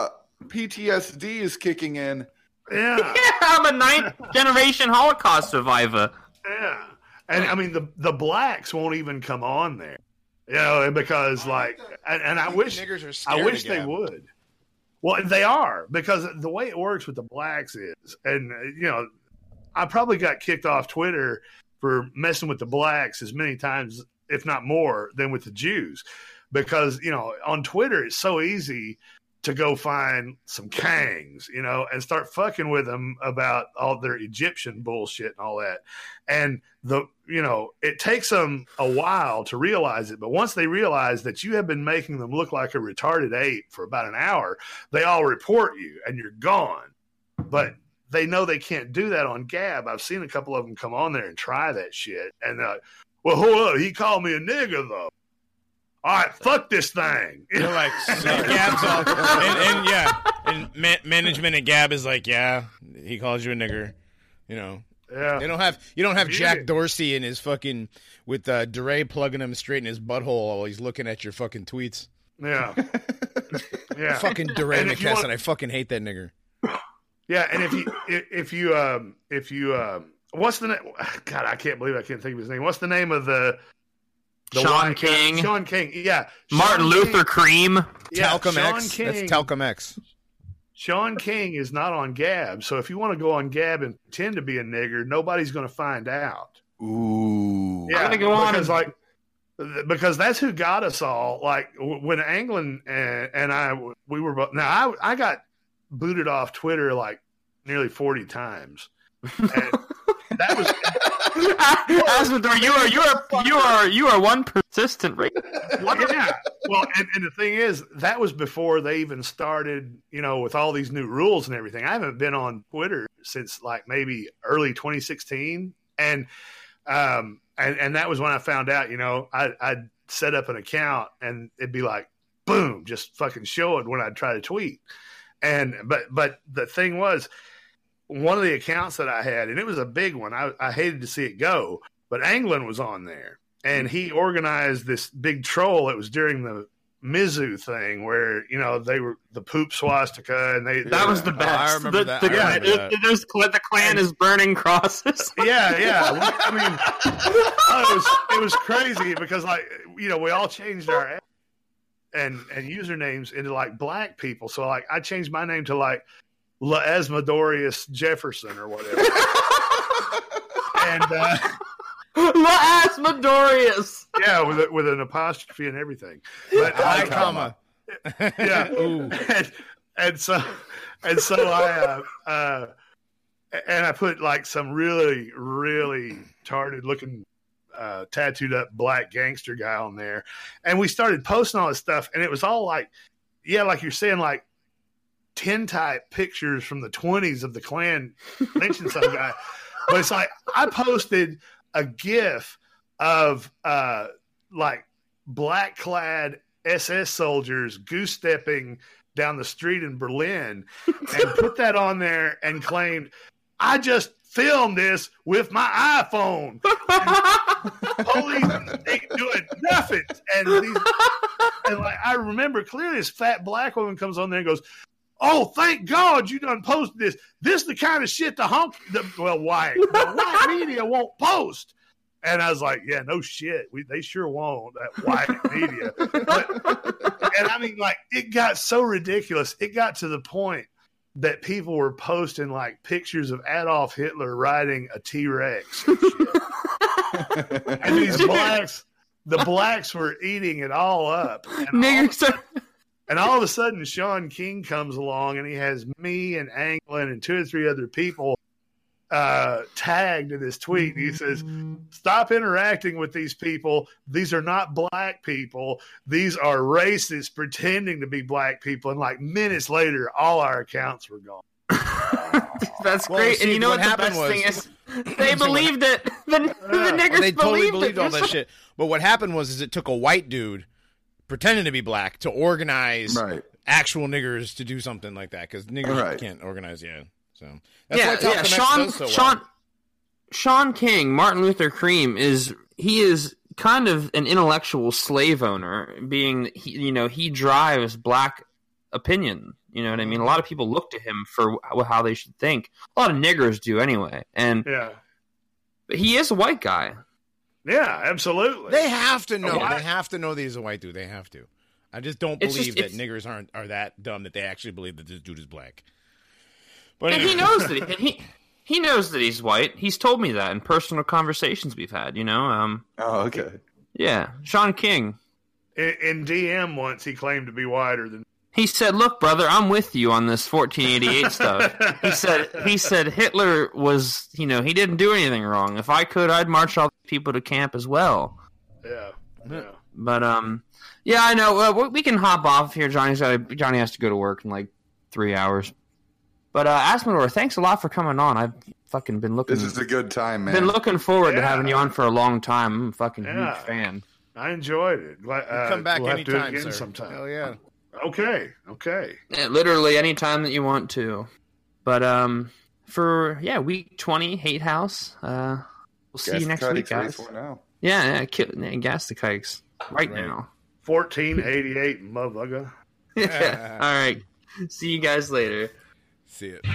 PTSD is kicking in. Yeah. I'm a 9th generation Holocaust survivor. Yeah. And I mean, the blacks won't even come on there. Because like, and I wish they would. Well, they are, because the way it works with the blacks is, and I probably got kicked off Twitter for messing with the blacks as many times, if not more, than with the Jews. Because, on Twitter, it's so easy to go find some Kangs, you know, and start fucking with them about all their Egyptian bullshit and all that. And it takes them a while to realize it, but once they realize that you have been making them look like a retarded ape for about an hour, they all report you and you're gone. But they know they can't do that on Gab. I've seen a couple of them come on there and try that shit. And they're like, well, hold up, he called me a nigger though. All right, fuck this thing. You're like, Gab's all, and management at Gab is like, yeah, he calls you a nigger, you know. Yeah. You don't have Jack Dorsey in his fucking with DeRay plugging him straight in his butthole while he's looking at your fucking tweets. Yeah. Yeah. Fucking DeRay McKesson, I fucking hate that nigger. Yeah, and if you what's the name? God, I can't believe I can't think of his name. What's the name of the Sean King. Sean King, yeah. Martin Luther Cream. Yeah, Talcum Sean X. King. That's Talcum X. Sean King is not on Gab, so if you want to go on Gab and pretend to be a nigger, nobody's going to find out. Ooh. Yeah, I'm gonna go on because that's who got us all. Like when England and we were both. Now I got booted off Twitter like nearly 40 times. And that was Asmodor, you are one persistent rate. Yeah. Well, and the thing is, that was before they even started, you know, with all these new rules and everything. I haven't been on Twitter since like maybe early 2016, and that was when I found out. You know, I'd set up an account and it'd be like, boom, just fucking show it when I'd try to tweet. And but the thing was, one of the accounts that I had, and it was a big one, I hated to see it go, but Anglin was on there, and he organized this big troll. It was during the Mizzou thing where, you know, they were the poop swastika, and that was the best. I remember that. The Klan is burning crosses. Yeah. I mean, it was crazy because, like, you know, we all changed our and usernames into like black people. So like I changed my name to like La Asmodorius Jefferson or whatever. And La Asmodorius. Yeah, with an apostrophe and everything. But comma. Yeah. Ooh. And so I put like some really, really retarded looking tattooed up black gangster guy on there, and we started posting all this stuff, and it was all like, yeah, like you're saying, like tintype pictures from the 20s of the Klan lynching some guy. But it's like I posted a GIF of like black clad SS soldiers goose stepping down the street in Berlin, and put that on there and claimed, I just filmed this with my iPhone. Police ain't doing nothing. And like I remember clearly this fat black woman comes on there and goes, oh, thank God you done posted this. This is the kind of shit the white media won't post. And I was like, yeah, no shit. They sure won't, that white media. And I mean, like, it got so ridiculous. It got to the point that people were posting like pictures of Adolf Hitler riding a T-Rex. And these the blacks were eating it all up. And all of a sudden, Sean King comes along and he has me and Anglin and 2 or 3 other people tagged in this tweet. He says, stop interacting with these people. These are not black people. These are racists pretending to be black people. And like minutes later, all our accounts were gone. That's great. See, and you know what the best thing is? They believed it. The niggers they totally believed it. all that shit. But what happened was it took a white dude pretending to be black to organize actual niggers to do something like that, because niggers can't organize yet. So that's why Sean King, Martin Luther Cream is kind of an intellectual slave owner, being he drives black opinion. You know what I mean? A lot of people look to him for how they should think. A lot of niggers do anyway. And but he is a white guy. Yeah, absolutely. They have to know. They have to know that he's a white dude. They have to. I just don't believe that niggers are that dumb that they actually believe that this dude is black. But and he knows that he knows that he's white. He's told me that in personal conversations we've had. You know. Oh, okay. Yeah, Sean King. In DM once, he claimed to be whiter than. He said, "Look, brother, I'm with you on this 1488 stuff." He said Hitler was, he didn't do anything wrong. If I could, I'd march all the people to camp as well. Yeah. But yeah, I know. We can hop off here. Johnny has to go to work in like 3 hours. But Asmodor, thanks a lot for coming on. I've fucking been looking. This is a good time, man. Been looking forward to having you on for a long time. I'm a fucking huge fan. I enjoyed it. Come back anytime, sir. Sometime. Hell yeah. Okay. Yeah, literally any time that you want to. But for week 20, Hate House. We'll see you next week, guys. Now. Yeah, gas the kikes right now. 1488, motherfucker. All right. See you guys later. See it.